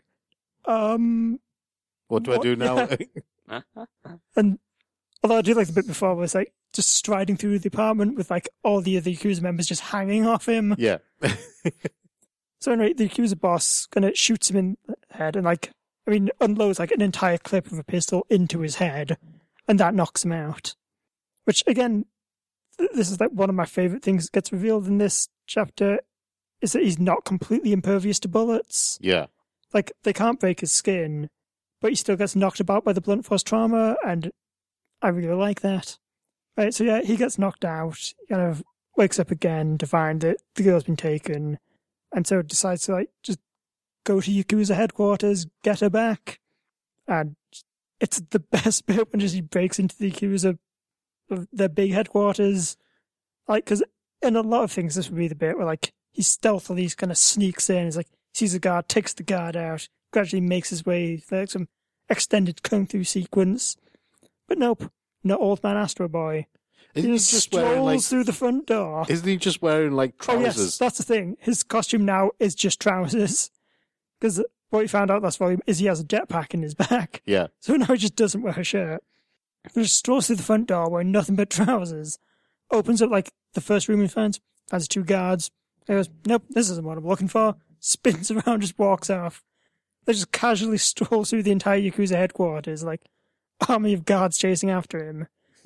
what do I do now? Yeah. And although I do like the bit before where it's just striding through the apartment with all the other Yakuza members just hanging off him. Yeah. So anyway, the Yakuza boss kind of shoots him in the head and unloads an entire clip of a pistol into his head, and that knocks him out. Which again, this is one of my favorite things that gets revealed in this chapter, is that he's not completely impervious to bullets. Yeah. They can't break his skin, but he still gets knocked about by the blunt force trauma, and I really like that. Right, so yeah, he gets knocked out, he kind of wakes up again to find that the girl's been taken, and so decides to just go to Yakuza headquarters, get her back. And it's the best bit when he breaks into the Yakuza, their big headquarters. Because in a lot of things, this would be the bit where he stealthily kind of sneaks in, sees the guard, takes the guard out, gradually makes his way, some extended kung fu sequence. But nope, no Old Man Astro Boy. Isn't he just strolls through the front door. Isn't he just wearing trousers? Oh yes, that's the thing. His costume now is just trousers. Because what we found out last volume is he has a jetpack in his back. Yeah. So now he just doesn't wear a shirt. He just strolls through the front door wearing nothing but trousers. Opens up the first room he finds 2 guards. He goes, nope, this isn't what I'm looking for. Spins around, just walks off. They just casually stroll through the entire Yakuza headquarters, army of guards chasing after him.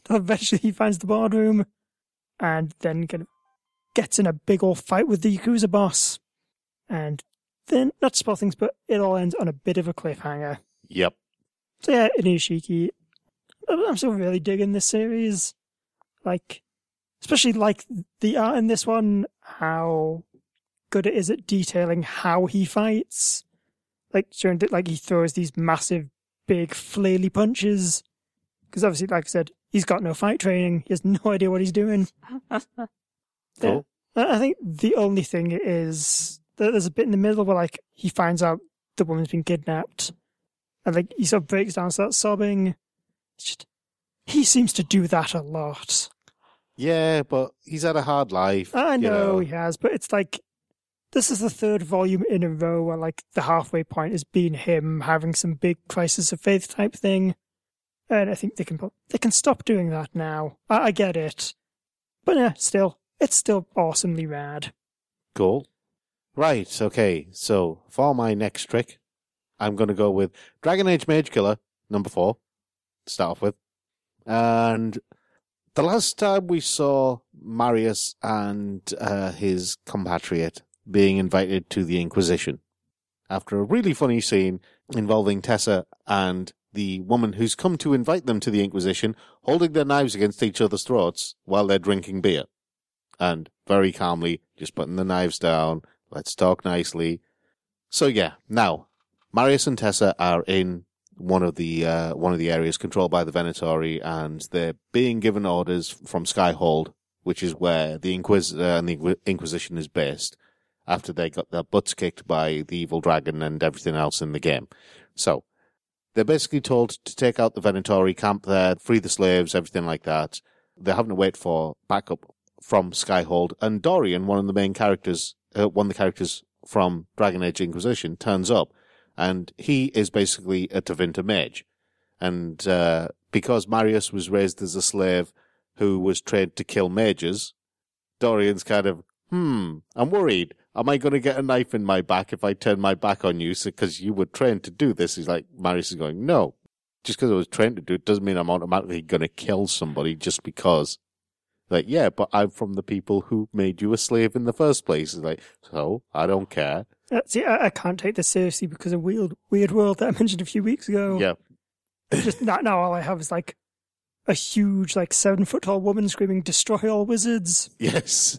eventually he finds the boardroom and then kind of gets in a big old fight with the Yakuza boss. And then, not to spoil things, but it all ends on a bit of a cliffhanger. Yep. So yeah, Inuyashiki, I'm still really digging this series. Like, especially like the art in this one, how good it is at detailing how he fights. Like, showing that, like, he throws these massive, big, flaily punches. Because obviously, like I said, he's got no fight training. He has no idea what he's doing. Cool. I think the only thing is that there's a bit in the middle where, like, he finds out the woman's been kidnapped. And, like, he sort of breaks down and starts sobbing. It's just, he seems to do that a lot. Yeah, but he's had a hard life. I know he has, but it's like, this is the third volume in a row where, like, the halfway point has been him having some big crisis of faith type thing. And I think they can stop doing that now. I get it. But yeah, still, it's still awesomely rad. Cool. Right, okay. So, for my next trick, I'm going to go with Dragon Age Mage Killer, number 4, to start off with. And the last time we saw Marius and his compatriot being invited to the Inquisition, after a really funny scene involving Tessa and the woman who's come to invite them to the Inquisition holding their knives against each other's throats while they're drinking beer. And very calmly, just putting the knives down, let's talk nicely. So yeah, now, Marius and Tessa are in one of the areas controlled by the Venatori, and they're being given orders from Skyhold, which is where the Inquisitor and the Inquisition is based, after they got their butts kicked by the evil dragon and everything else in the game. So, they're basically told to take out the Venatori, camp there, free the slaves, everything like that. They're having to wait for backup from Skyhold, and Dorian, one of the main characters, one of the characters from Dragon Age Inquisition, turns up, and he is basically a Tevinter mage. And because Marius was raised as a slave who was trained to kill mages, Dorian's kind of, I'm worried. Am I going to get a knife in my back if I turn my back on you because you were trained to do this? He's like, Marius is going, no. Just because I was trained to do it doesn't mean I'm automatically going to kill somebody just because. Like, yeah, but I'm from the people who made you a slave in the first place. He's like, so, I don't care. See, I can't take this seriously because of Weird World that I mentioned a few weeks ago. Yeah. Just now all I have is like a huge, like 7-foot-tall woman screaming, "Destroy all wizards!" Yes.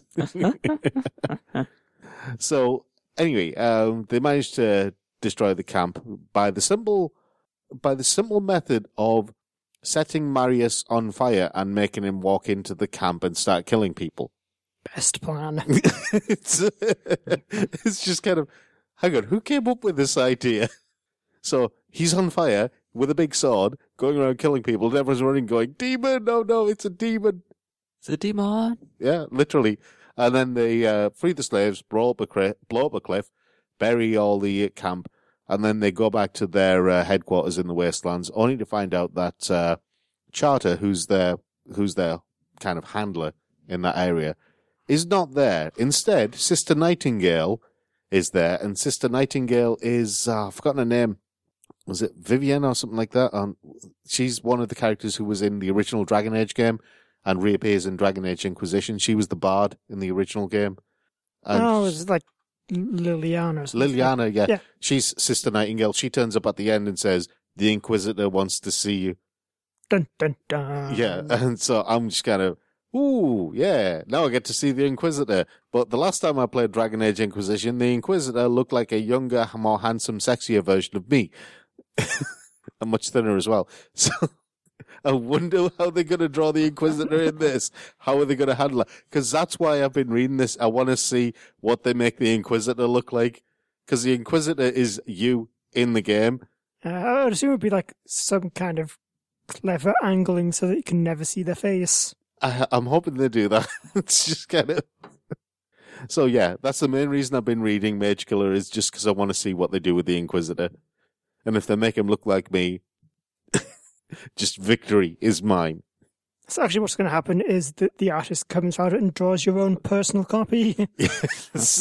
So, anyway, they managed to destroy the camp by the simple method of setting Marius on fire and making him walk into the camp and start killing people. Best plan. It's just kind of, hang on, who came up with this idea? So, he's on fire with a big sword, going around killing people, and everyone's running going, demon, no, it's a demon. It's a demon. Yeah, literally. And then they free the slaves, blow up a cliff, bury all the camp, and then they go back to their headquarters in the wastelands, only to find out that Charter, who's their kind of handler in that area, is not there. Instead, Sister Nightingale is there, and Sister Nightingale is, I've forgotten her name. Was it Vivienne or something like that? She's one of the characters who was in the original Dragon Age game and reappears in Dragon Age Inquisition. She was the bard in the original game. And it was like Liliana or something. Liliana, yeah. She's Sister Nightingale. She turns up at the end and says, the Inquisitor wants to see you. Dun, dun, dun. Yeah, and so I'm just kind of, ooh, yeah, now I get to see the Inquisitor. But the last time I played Dragon Age Inquisition, the Inquisitor looked like a younger, more handsome, sexier version of me. And much thinner as well. So I wonder how they're going to draw the Inquisitor in this. How are they going to handle it? Because that's why I've been reading this. I want to see what they make the Inquisitor look like. Because the Inquisitor is you in the game. I would assume it would be like some kind of clever angling so that you can never see their face. I'm hoping they do that. It's just kind of... So yeah, that's the main reason I've been reading Mage Killer, is just because I want to see what they do with the Inquisitor. And if they make him look like me, just victory is mine. So actually what's going to happen is that the artist comes out and draws your own personal copy. Yes.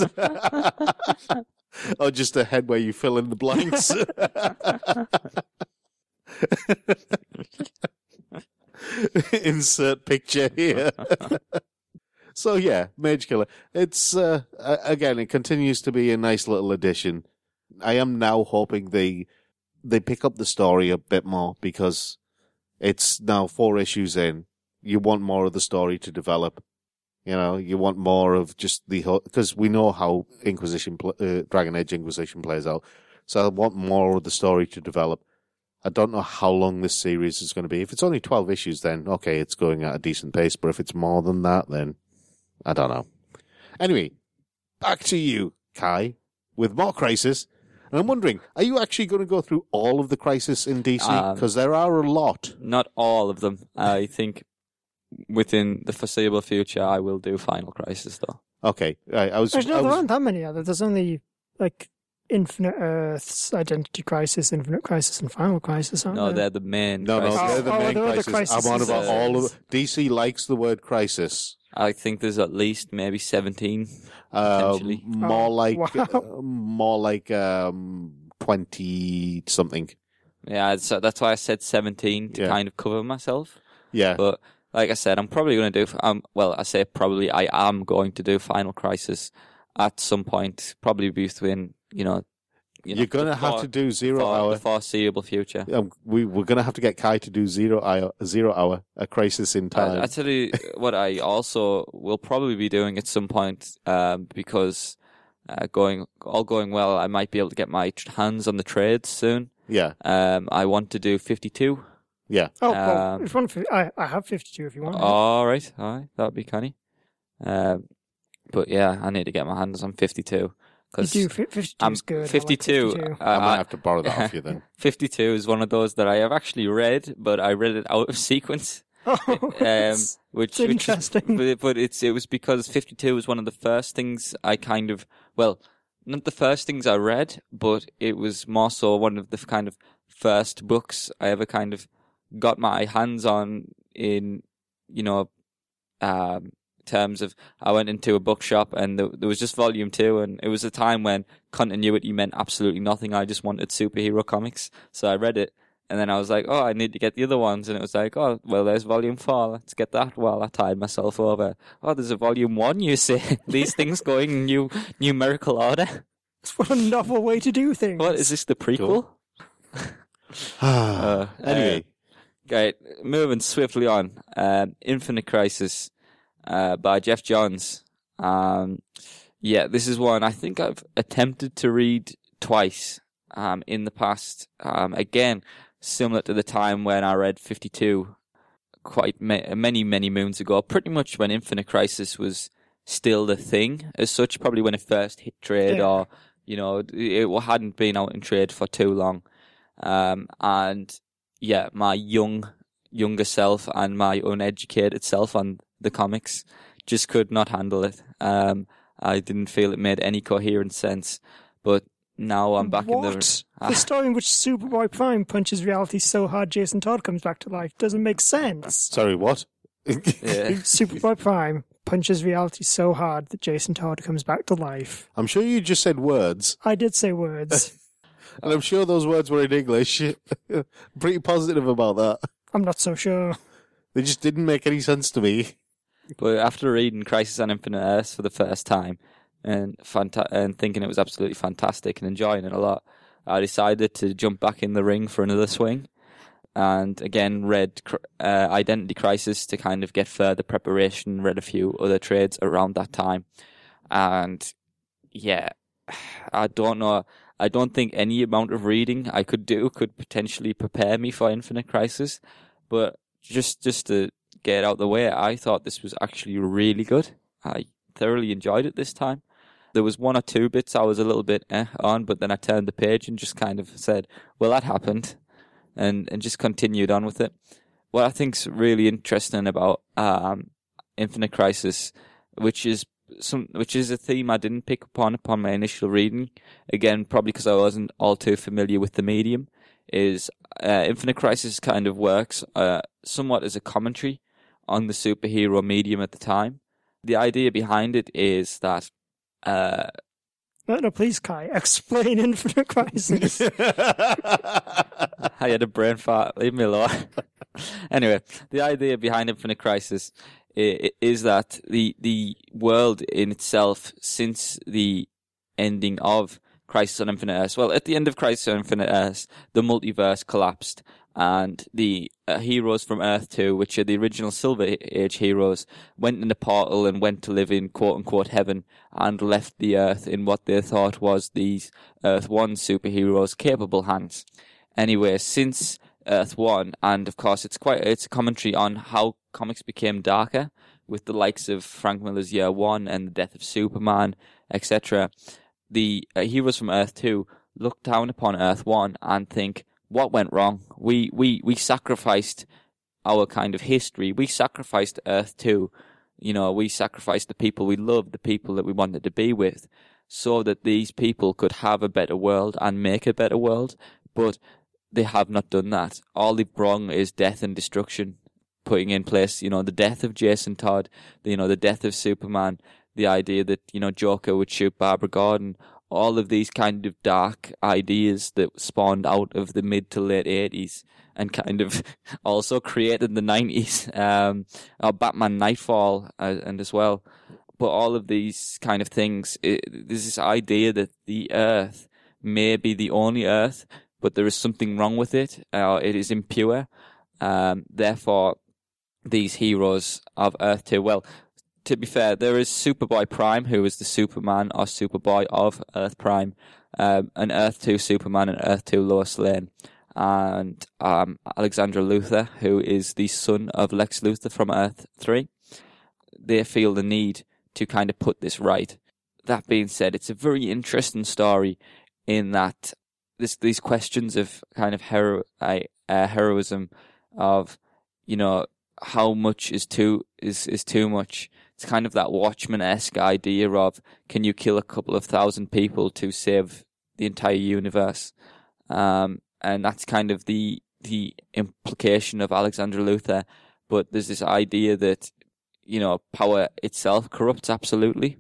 Or just a head where you fill in the blanks. Insert picture here. So yeah, Mage Killer. It's again, it continues to be a nice little addition. I am now hoping they pick up the story a bit more because it's now 4 issues in. You want more of the story to develop. You know, you want more of just because we know how Dragon Age Inquisition plays out. So I want more of the story to develop. I don't know how long this series is going to be. If it's only 12 issues, then okay, it's going at a decent pace. But if it's more than that, then I don't know. Anyway, back to you, Kai, with more Crisis. And I'm wondering, are you actually going to go through all of the Crisis in DC? Because there are a lot. Not all of them. I think within the foreseeable future, I will do Final Crisis, though. Okay. There aren't that many others. There's only, like, Infinite Earths, Identity Crisis, Infinite Crisis, and Final Crisis, aren't No, there? they're the main No, crisis. they're the main there are the crisis. I'm on about crises. all of DC likes the word crisis. I think there's at least maybe 17. Potentially. More like wow. 20 something. Yeah, so that's why I said 17 to kind of cover myself. Yeah. But like I said, I'm probably going to do. I say probably. I am going to do Final Crisis at some point. Probably between You're going to have to do 0 for hour. the foreseeable future. We're going to have to get Kai to do 0 hour, a Crisis in Time. I tell you what, I also will probably be doing at some point because going well, I might be able to get my hands on the trades soon. Yeah. I want to do 52. Yeah. Oh, well, if one, I have 52 if you want. All right, that'd be canny. But yeah, I need to get my hands on 52. You do, 52 is good. 52. I like 52. I might have to borrow that off you then. 52 is one of those that I have actually read, but I read it out of sequence. Which interesting. But it was because 52 was one of the first things I not the first things I read, but it was more so one of the kind of first books I ever kind of got my hands on in, terms of I went into a bookshop and there was just volume 2, and it was a time when continuity meant absolutely nothing. I just wanted superhero comics. So I read it, and then I was like, oh, I need to get the other ones. And it was like, oh, well, there's volume 4. Let's get that. Well, I tied myself over. Oh, there's a volume 1, you say. These things going in numerical order. What a novel way to do things. What, is this the prequel? Anyway. Okay, moving swiftly on. Infinite Crisis by Jeff Johns. This is one I think I've attempted to read twice in the past. Again, similar to the time when I read 52 quite many moons ago, pretty much when Infinite Crisis was still the thing as such, probably when it first hit trade, or it hadn't been out in trade for too long. My younger self and my uneducated self on the comics just could not handle it. I didn't feel it made any coherent sense, but now I'm back in the... The story in which Superboy Prime punches reality so hard Jason Todd comes back to life doesn't make sense. Sorry, what? Superboy Prime punches reality so hard that Jason Todd comes back to life. I'm sure you just said words. I did say words. And I'm sure those words were in English. Pretty positive about that. I'm not so sure. They just didn't make any sense to me. But after reading Crisis on Infinite Earths for the first time and thinking it was absolutely fantastic and enjoying it a lot, I decided to jump back in the ring for another swing. And again, read Identity Crisis to kind of get further preparation, read a few other trades around that time. And yeah, I don't know. I don't think any amount of reading I could do could potentially prepare me for Infinite Crisis. But just to get it out the way, I thought this was actually really good. I thoroughly enjoyed it this time. There was 1 or 2 bits I was a little bit on, but then I turned the page and just kind of said, well, that happened, and just continued on with it. What I think's really interesting about Infinite Crisis, which is a theme I didn't pick upon my initial reading, again, probably because I wasn't all too familiar with the medium, is Infinite Crisis kind of works somewhat as a commentary on the superhero medium at the time. The idea behind it is that... No, please, Kai, explain Infinite Crisis. I had a brain fart, leave me alone. Anyway, the idea behind Infinite Crisis is that the world in itself, since the ending of Crisis on Infinite Earths, well, at the end of Crisis on Infinite Earths, the multiverse collapsed, and the heroes from Earth 2, which are the original Silver Age heroes, went in the portal and went to live in quote-unquote heaven, and left the Earth in what they thought was these Earth 1 superheroes' capable hands. Anyway, since Earth 1, and of course it's a commentary on how comics became darker, with the likes of Frank Miller's Year 1 and the death of Superman, etc. The heroes from Earth 2 look down upon Earth 1 and think, what went wrong? We sacrificed our kind of history. We sacrificed Earth 2. We sacrificed the people we loved, the people that we wanted to be with, so that these people could have a better world and make a better world. But they have not done that. All they've brought is death and destruction, putting in place, the death of Jason Todd, the death of Superman, the idea that, Joker would shoot Barbara Gordon, all of these kind of dark ideas that spawned out of the mid to late 80s and kind of also created the 90s, or Batman Nightfall, and as well. But all of these kind of things, there's this idea that the Earth may be the only Earth, but there is something wrong with it, it is impure. Therefore, these heroes of Earth 2, well, to be fair, there is Superboy Prime, who is the Superman or Superboy of Earth Prime, an Earth 2 Superman and Earth 2 Lois Lane, and Alexandra Luthor, who is the son of Lex Luthor from Earth 3. They feel the need to kind of put this right. That being said, it's a very interesting story in that these questions of kind of heroism of, how much is too much. It's kind of that Watchmen-esque idea of, can you kill a couple of thousand people to save the entire universe? And that's kind of the implication of Alexandra Luthor. But there's this idea that, power itself corrupts absolutely.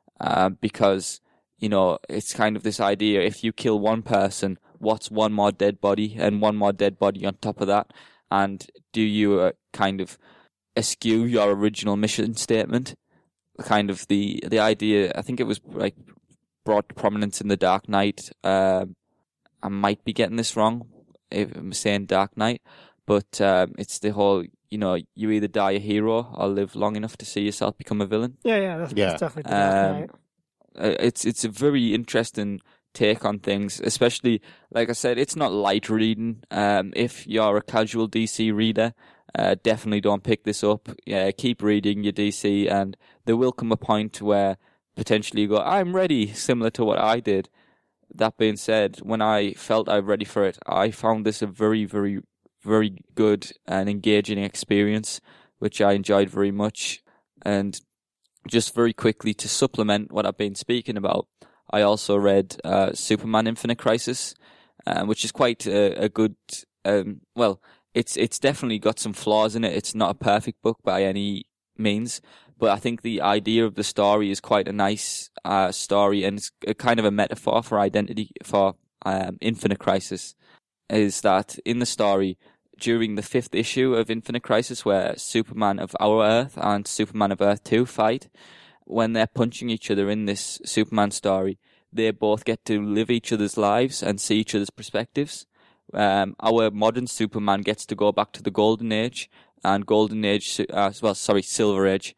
Because, it's kind of this idea, if you kill one person, what's one more dead body and one more dead body on top of that? And do you kind of eschew your original mission statement? Kind of the idea, I think it was like brought to prominence in The Dark Knight. I might be getting this wrong if I'm saying Dark Knight, but it's the whole, you either die a hero or live long enough to see yourself become a villain. That's definitely The Dark Knight. It's a very interesting take on things, especially, like I said, it's not light reading. If you're a casual DC reader, definitely don't pick this up. Keep reading your DC, and there will come a point where potentially you go, I'm ready, similar to what I did. That being said, when I felt I'm ready for it, I found this a very, very, very good and engaging experience, which I enjoyed very much. And just very quickly to supplement what I've been speaking about, I also read Superman Infinite Crisis, which is quite a good, it's definitely got some flaws in it. It's not a perfect book by any means, but I think the idea of the story is quite a nice story, and it's a kind of a metaphor for identity for Infinite Crisis. Is that in the story, during the 5th issue of Infinite Crisis, where Superman of Our Earth and Superman of Earth 2 fight, when they're punching each other in this Superman story, they both get to live each other's lives and see each other's perspectives. Our modern Superman gets to go back to the Golden Age and Silver Age,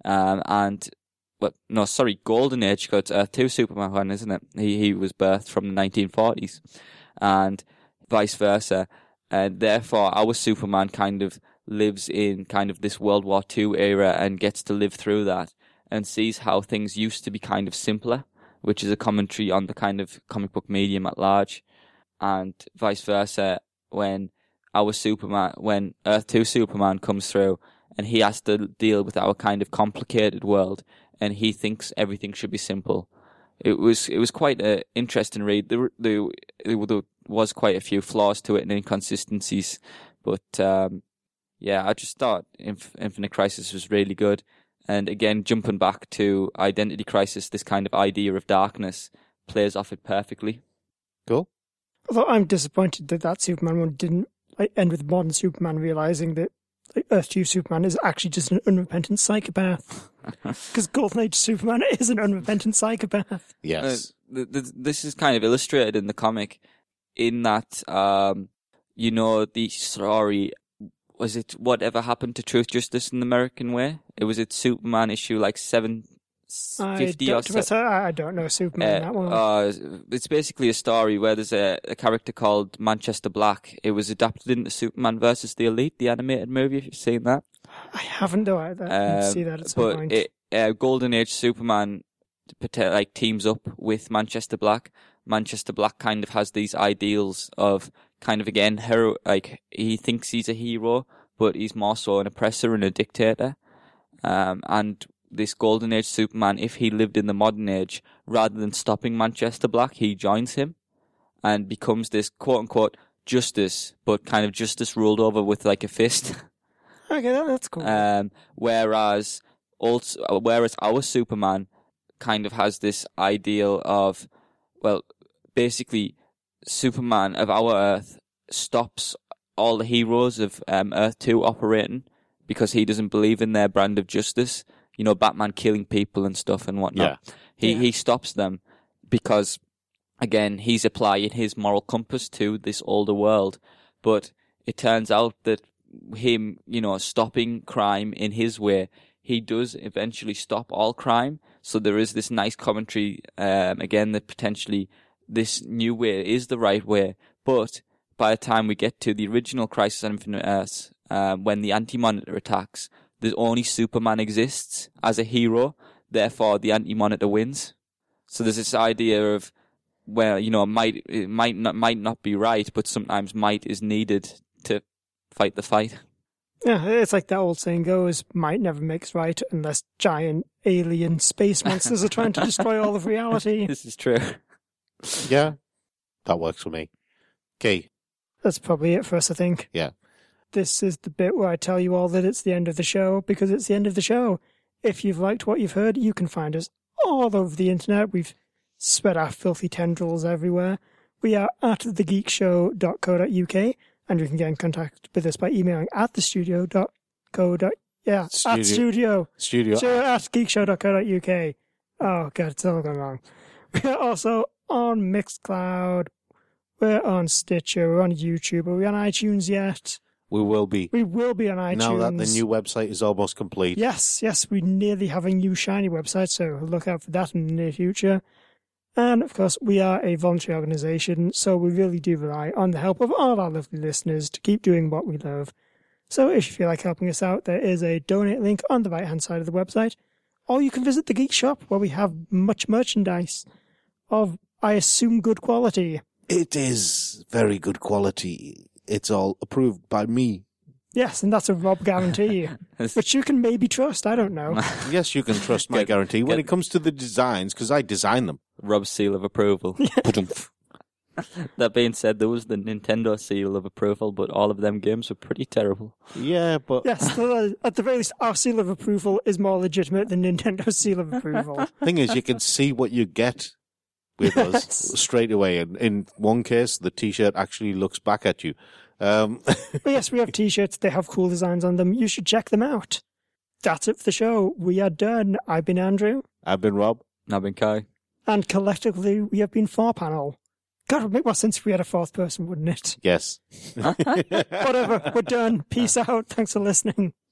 Golden Age, because Earth 2 Superman, isn't it? He was birthed from the 1940s, and vice versa. And therefore, our Superman kind of lives in kind of this World War II era and gets to live through that and sees how things used to be kind of simpler, which is a commentary on the kind of comic book medium at large. And vice versa, when Earth 2 Superman comes through and he has to deal with our kind of complicated world, and he thinks everything should be simple. It was quite an interesting read. There was quite a few flaws to it and inconsistencies, but I just thought Infinite Crisis was really good. And again, jumping back to Identity Crisis, this kind of idea of darkness plays off it perfectly. Cool. Although I'm disappointed that Superman one didn't end with modern Superman realizing that Earth 2 Superman is actually just an unrepentant psychopath. Because Golden Age Superman is an unrepentant psychopath. Yes. This is kind of illustrated in the comic in that, the story, was it Whatever Happened to Truth, Justice, and the American Way? It Superman issue like 750 or so. I don't know Superman that one. It's basically a story where there's a character called Manchester Black. It was adapted into Superman versus the Elite, the animated movie, if you've seen that. I haven't, though. I see that at some point. Golden Age Superman teams up with Manchester Black. Manchester Black kind of has these ideals of kind of, again, hero. Like, he thinks he's a hero, but he's more so an oppressor and a dictator. And this Golden Age Superman, if he lived in the modern age, rather than stopping Manchester Black, he joins him and becomes this quote-unquote justice, but kind of justice ruled over with like a fist. Okay, that's cool. Whereas our Superman kind of has this ideal of, well, basically Superman of our Earth stops all the heroes of Earth 2 operating because he doesn't believe in their brand of justice. Batman killing people and stuff and whatnot. Yeah. He stops them because, again, he's applying his moral compass to this older world. But it turns out that him, stopping crime in his way, he does eventually stop all crime. So there is this nice commentary, again, that potentially this new way is the right way. But by the time we get to the original Crisis on Infinite Earths, when the Anti-Monitor attacks, the only Superman exists as a hero, therefore the Anti-Monitor wins. So there's this idea of where, it might not be right, but sometimes might is needed to fight the fight. Yeah, it's like that old saying goes, might never makes right unless giant alien space monsters are trying to destroy all of reality. This is true. Yeah, that works for me. Okay. That's probably it for us, I think. Yeah. This is the bit where I tell you all that it's the end of the show, because it's the end of the show. If you've liked what you've heard, you can find us all over the internet. We've spread our filthy tendrils everywhere. We are at thegeekshow.co.uk, and you can get in contact with us by emailing at thestudio.co.uk. Yeah, studio at geekshow.co.uk. Oh, God, it's all going wrong. We are also on Mixcloud. We're on Stitcher. We're on YouTube. Are we on iTunes yet? We will be. We will be on iTunes. Now that the new website is almost complete. Yes, we nearly have a new shiny website, so look out for that in the near future. And, of course, we are a voluntary organisation, so we really do rely on the help of all our lovely listeners to keep doing what we love. So if you feel like helping us out, there is a donate link on the right-hand side of the website, or you can visit the Geek Shop, where we have much merchandise of, I assume, good quality. It is very good quality. It's all approved by me. Yes, and that's a Rob guarantee, which you can maybe trust. I don't know. Yes, you can trust my guarantee when it comes to the designs, because I design them. Rob's seal of approval. That being said, there was the Nintendo seal of approval, but all of them games were pretty terrible. Yeah, but... Yes, at the very least, our seal of approval is more legitimate than Nintendo's seal of approval. Thing is, you can see what you get with us straight away. And in one case, the T-shirt actually looks back at you. But yes, we have T-shirts. They have cool designs on them. You should check them out. That's it for the show. We are done. I've been Andrew. I've been Rob. I've been Kai. And collectively, we have been 4Panel. God, it would make more sense if we had a fourth person, wouldn't it? Yes. Whatever. We're done. Peace out. Thanks for listening.